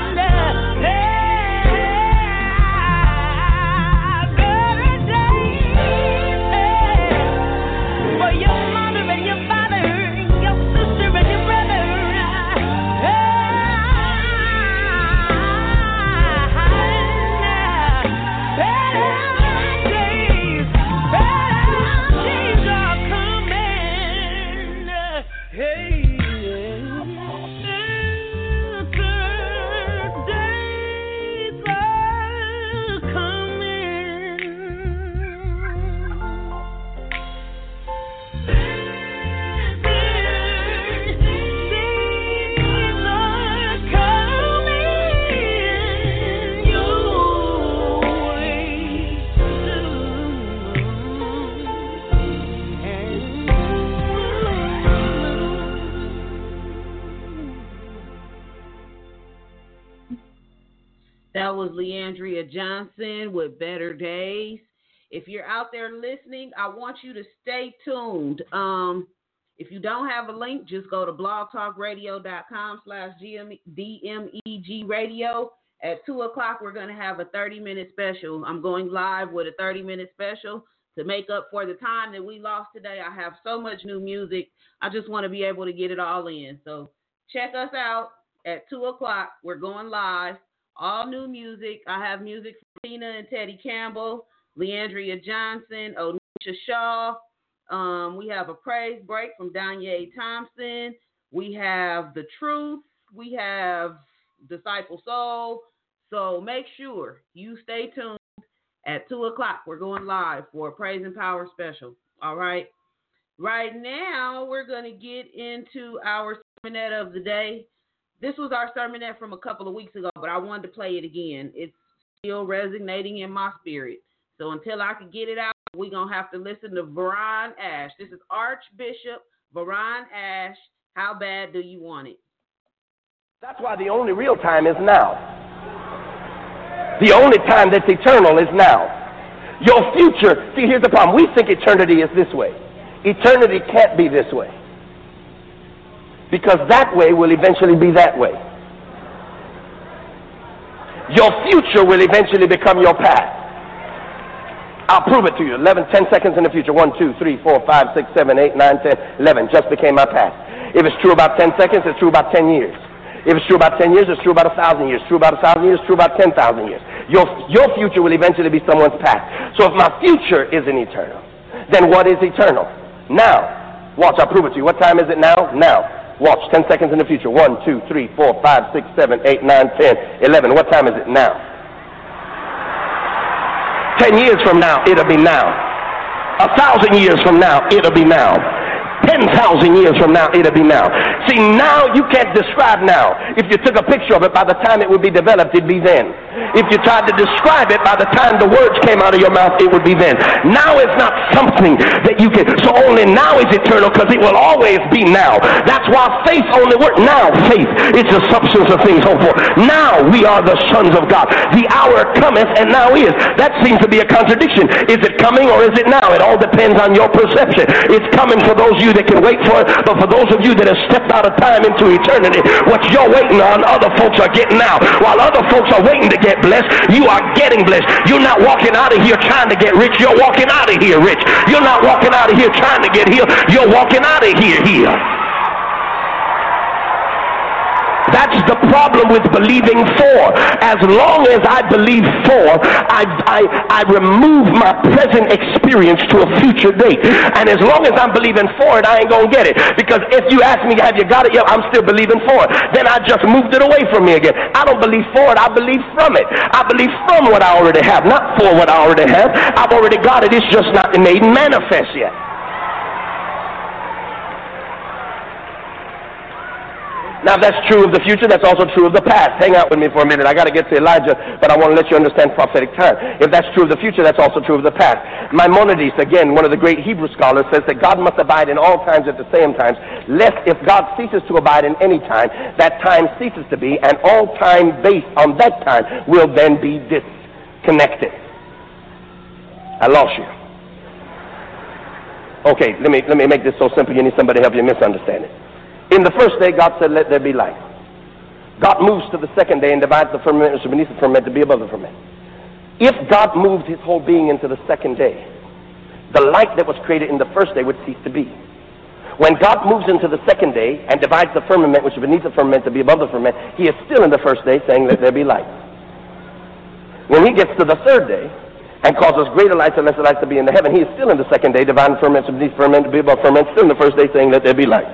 Better days. For your mother and your father, your sister and your brother. Better days, better days are coming. Hey, better days are coming. That was Leandria Johnson with Better Days. If you're out there listening, I want you to stay tuned. Um, if you don't have a link, just go to blogtalkradio.com slash DMEG radio. At two o'clock, we're going to have a thirty-minute special. I'm going live with a thirty-minute special to make up for the time that we lost today. I have so much new music. I just want to be able to get it all in. So check us out at two o'clock. We're going live. All new music. I have music from Tina and Teddy Campbell, Leandria Johnson, Onisha Shaw. Um, we have a praise break from Danye Thompson. We have The Truth. We have Disciple Soul. So make sure you stay tuned. At two o'clock, we're going live for a Praise and Power special. All right. Right now, we're going to get into our sermonette of the day. This was our sermonette from a couple of weeks ago, but I wanted to play it again. It's still resonating in my spirit. So until I can get it out, we're going to have to listen to Veron Ash. This is Archbishop Veron Ash. How bad do you want it? That's why the only real time is now. The only time that's eternal is now. Your future, see, here's the problem. We think eternity is this way. Eternity can't be this way. Because that way will eventually be that way. Your future will eventually become your past. I'll prove it to you. eleven, ten seconds in the future. one, two, three, four, five, six, seven, eight, nine, ten, eleven just became my past. If it's true about ten seconds, it's true about ten years. If it's true about ten years, it's true about one thousand years. True about one thousand years, true about ten thousand years. Your, your future will eventually be someone's past. So if my future isn't eternal, then what is eternal? Now. Watch, I'll prove it to you. What time is it now? Now. Watch, ten seconds in the future. One, two, three, four, five, six, seven, eight, nine, ten, eleven. What time is it now? Ten years from now, it'll be now. A thousand years from now, it'll be now. Ten thousand years from now, it'll be now. See, now you can't describe now. If you took a picture of it, by the time it would be developed, it'd be then. If you tried to describe it, by the time the words came out of your mouth, it would be then. Now is not something that you can, so only now is eternal, because it will always be now. That's why faith only works. Now faith is the substance of things hoped for. Now we are the sons of God. The hour cometh and now is. That seems to be a contradiction. Is it coming or is it now? It all depends on your perception. It's coming for those of you that can wait for it, but for those of you that have stepped out of time into eternity, what you're waiting on, other folks are getting now. While other folks are waiting to get blessed, you are getting blessed. You're not walking out of here trying to get rich. You're walking out of here rich. You're not walking out of here trying to get healed. You're walking out of here healed. That's the problem with believing for. As long as I believe for, I, I, I remove my present experience to a future date. And as long as I'm believing for it, I ain't going to get it. Because if you ask me, have you got it? Yeah, I'm still believing for it. Then I just moved it away from me again. I don't believe for it. I believe from it. I believe from what I already have, not for what I already have. I've already got it. It's just not made manifest yet. Now, if that's true of the future, that's also true of the past. Hang out with me for a minute. I got to get to Elijah, but I want to let you understand prophetic time. If that's true of the future, that's also true of the past. Maimonides, again, one of the great Hebrew scholars, says that God must abide in all times at the same times, lest if God ceases to abide in any time, that time ceases to be, and all time based on that time will then be disconnected. I lost you. Okay, let me, let me make this so simple. You need somebody to help you misunderstand it. In the first day, God said, let there be light. God moves to the second day and divides the firmament which is beneath the firmament to be above the firmament. If God moved his whole being into the second day, the light that was created in the first day would cease to be. When God moves into the second day and divides the firmament which is beneath the firmament to be above the firmament, he is still in the first day saying, let there be light. When he gets to the third day and causes greater lights and lesser lights to be in the heaven, he is still in the second day, dividing the firmament which is beneath the firmament to be above the firmament, still in the first day saying, let there be light.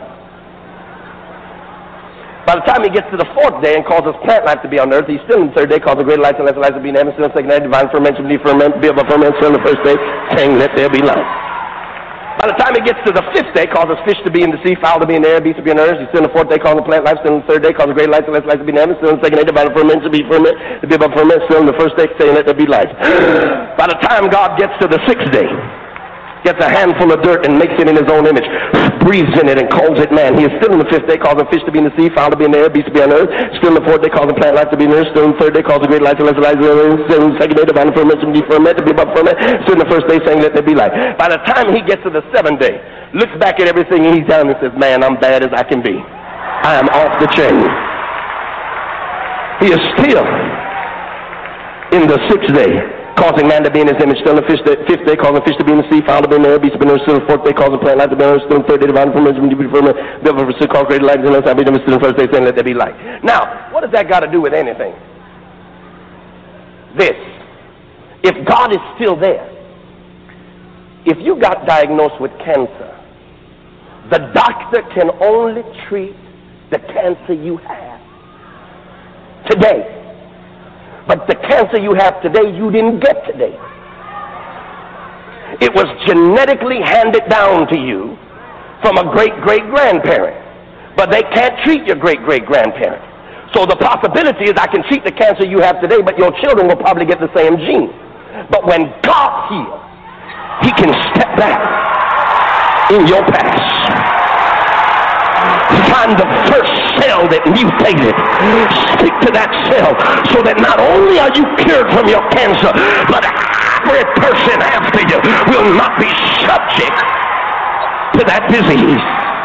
By the time he gets to the fourth day and causes plant life to be on earth, he's still in the third day, causing greater lights and lesser lights to be in heaven, still in the second day, divine ferment, beneath ferment, be above ferment, still in the first day, saying, let there be light. By the time he gets to the fifth day, causes fish to be in the sea, fowl to be in the air, beasts to be on earth, he's still in the fourth day, causing plant life, still in the third day, causing greater lights and lesser lights to be in heaven, still in the second day, divine ferment, to be ferment, to be above ferment, still in the first day, saying, let there be light. By the time God gets to the sixth day, gets a handful of dirt and makes it in his own image, breathes in it and calls it man. He is still in the fifth day, causing fish to be in the sea, fowl to be in the air, beasts to be on earth. Still in the fourth day, causing plant life to be in earth. Still in the third day, causing great lights and lesser lights to be on earth. Still in the second day, divine ferment to be ferment, to be above ferment. Still in the first day, saying let there be light. By the time he gets to the seventh day, looks back at everything and he's down and says, man, I'm bad as I can be. I am off the chain. He is still in the sixth day, causing man to be in his image, still in the fifth day, fifth day causing fish to be in the sea, fowl to be in the air, beasts to be in the earth, still in the fourth day, causing plant life to be in the earth, still in the third day, divine formation, to be firmament, built for still cause greater light, and still in the first day, saying let there be light. Now, what does that got to do with anything? This. If God is still there, if you got diagnosed with cancer, the doctor can only treat the cancer you have today. But the cancer you have today, you didn't get today. It was genetically handed down to you from a great-great-grandparent. But they can't treat your great-great-grandparent. So the possibility is I can treat the cancer you have today, but your children will probably get the same gene. But when God heals, he can step back in your past. Find the first cell that mutated, stick to that cell, so that not only are you cured from your cancer, but every person after you will not be subject to that disease.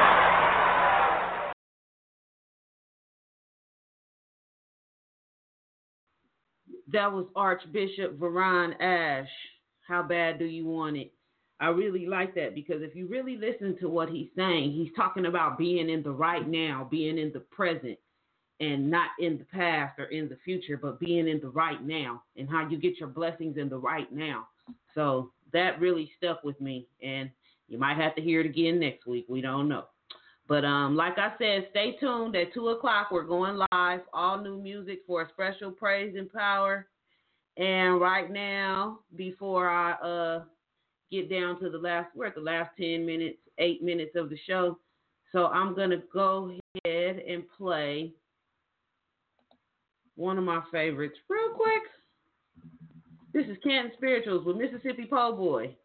That was Archbishop Veron Ash. How bad do you want it? I really like that, because if you really listen to what he's saying, he's talking about being in the right now, being in the present, and not in the past or in the future, but being in the right now, and how you get your blessings in the right now. So that really stuck with me. And You might have to hear it again next week. We don't know. But um, like I said, stay tuned. At two o'clock, we're going live. All new music for a special Praise and Power. And right now, before I uh, get down to the last, we're at the last ten minutes, eight minutes of the show. So I'm going to go ahead and play one of my favorites real quick. This is Canton Spirituals with Mississippi Po' Boy.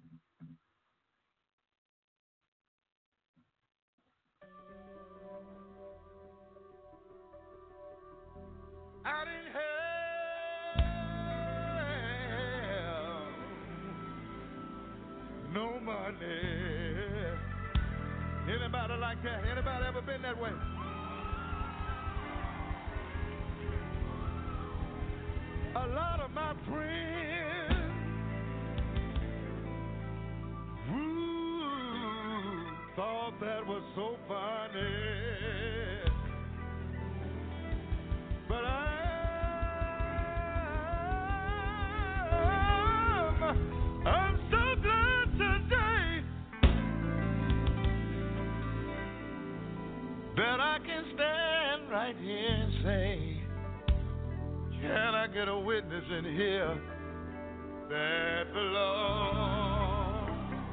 I didn't have no money. Anybody like that? Anybody ever been that way? A lot of my friends ooh, thought that was so funny. But I'm, I'm so glad today that I can stand right here and say, can I get a witness in here that the Lord?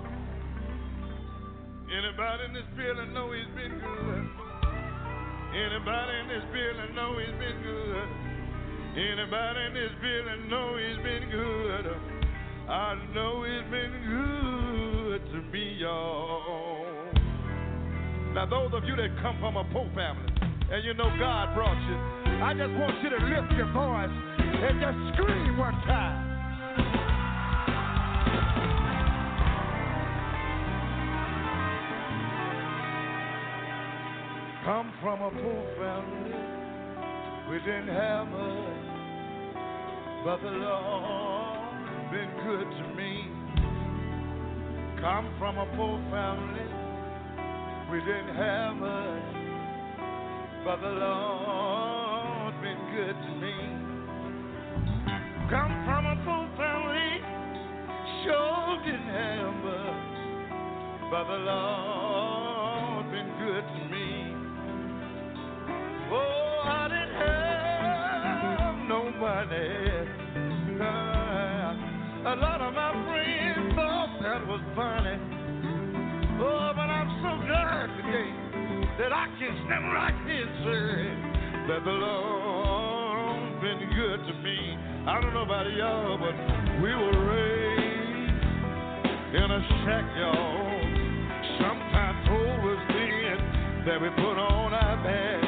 Anybody in this building know He's been good? Anybody in this building know He's been good? Anybody in this building know He's been good? I know He's been good to me, y'all. Now those of you that come from a poor family and you know God brought you, I just want you to lift your voice and just scream one time. Come from a poor family, we didn't have much, but the Lord been good to me. Come from a poor family, we didn't have much, but the Lord been good to me. Come from a poor family, sure didn't have much, but the Lord been good to me. Oh, I didn't have no money. Uh, a lot of my friends thought that was funny. Oh, but I'm so glad today that I can stand right here and say that the Lord's been good to me. I don't know about y'all, but we were raised in a shack, y'all. Sometimes told us then that we put on our best.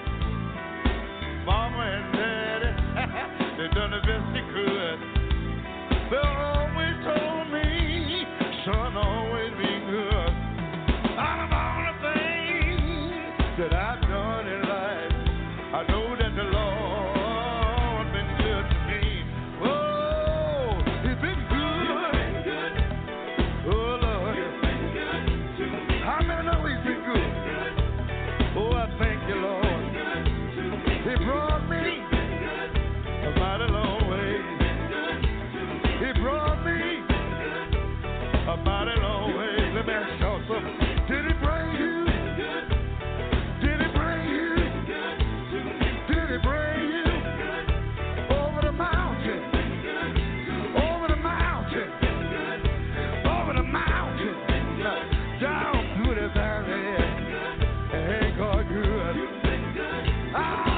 Mama and Daddy, they done the best they could. They always told me, son, always be good. Out of all the things that I've done in life, I know that the Lord been good to me. Oh, He's been good. You've been good. Oh, Lord. You've been good to me. How many know He's been good? Oh, I thank you, Lord. He brought me a mighty long way. He brought me a mighty long way. Let me ask y'all something. Did He bring you? Did He bring you? Did He bring you over the mountain? Over the mountain? Over the mountain? Down through the valley. Ain't God good? Ah!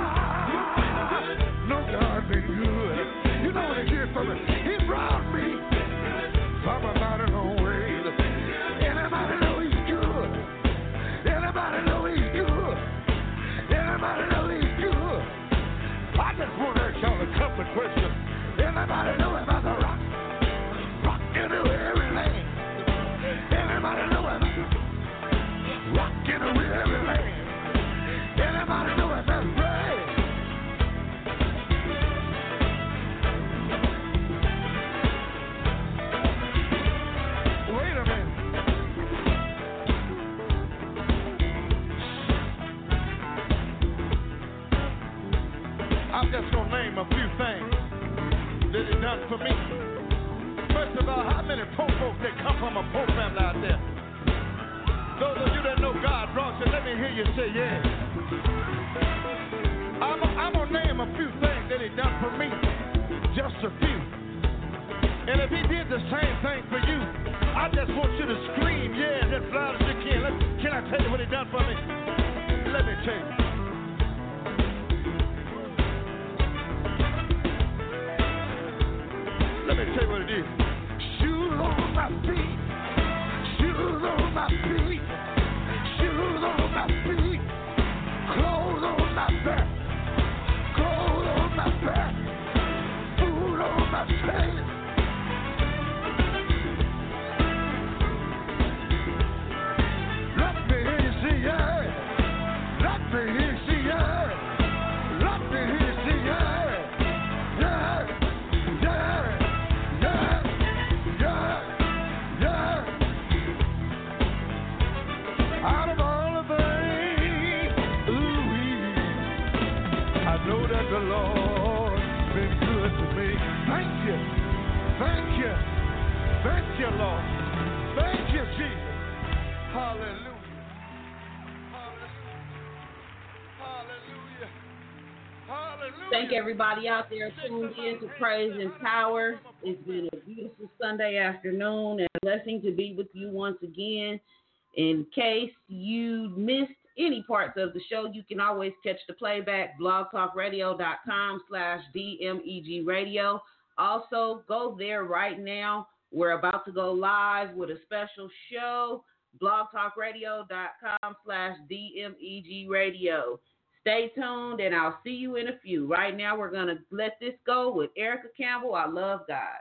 Been good. You know what He did for me? He brought me from a mighty long way. Anybody know He's good? Anybody know He's good? Anybody know He's good? I just want to ask y'all a couple of questions. Anybody know about the rock? Rock into every land. Anybody know about rock into every land? Anybody know about that? I'm just going to name a few things that He done for me. First of all, how many poor folks that come from a poor family out there. Those of you that know God brought you, let me hear you say yeah. I'm going to name a few things that he done for me. Just a few. And if he did the same thing for you, I just want you to scream yeah as loud as you can. Let, can I tell you what he done for me? Let me tell you. Let me tell you what it is. Shoes on my feet. Shoes on my feet. Shoes on my feet. Clothes on my back. Clothes on my back. Food on my face. Let me hear you say yeah. Let me hear you say yeah. Let me hear you say yeah. Yeah. Yeah. Yeah. Yeah. Yeah. Out of all of things, ooh-wee, I know that the Lord's been good to me. Thank you. Thank you. Thank you, Lord. Thank you, Jesus. Hallelujah. Hallelujah. Hallelujah. Thank everybody out there tuned in to Praise and Power. It's been a beautiful Sunday afternoon and a blessing to be with you once again. In case you missed any parts of the show, you can always catch the playback, blogtalkradio.com slash DMEG radio. Also, go there right now. We're about to go live with a special show, blogtalkradio.com slash DMEG radio. Stay tuned, and I'll see you in a few. Right now, we're going to let this go with Erica Campbell, I Love God.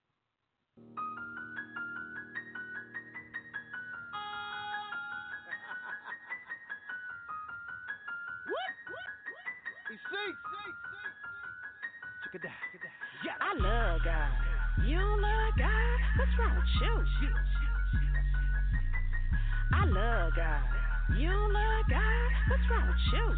I love God. You don't love God? What's wrong with you? I love God. You don't love God? What's wrong with you?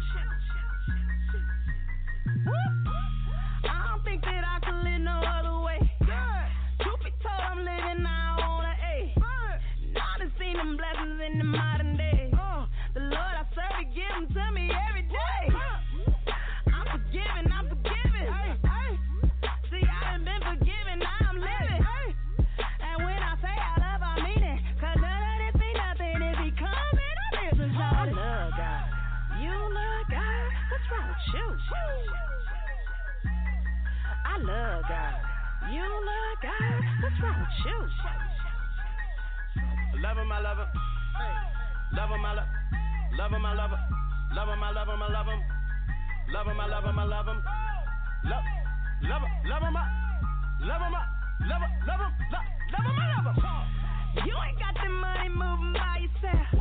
I don't think that I could live no other way. Truth be told, I'm living now on an A. Now I done seen them blessings in the modern day. The Lord I serve, He give them to me every day. I'm forgiven, I'm forgiven. See, I done been forgiven, now I'm living. And when I say I love, I mean it. Cause none of this ain't nothing if He comes in a business. I love God. You love God? What's wrong with you? I love God. You love God? What's wrong with you? Love him, I love him. Love him, I love him. Love him, I love him. Love him, I love him, I love him. Love him, I love him, I love him. Love, love him, love him, I love him, I love him, love him, love him, I love him. You ain't got the money moving by yourself.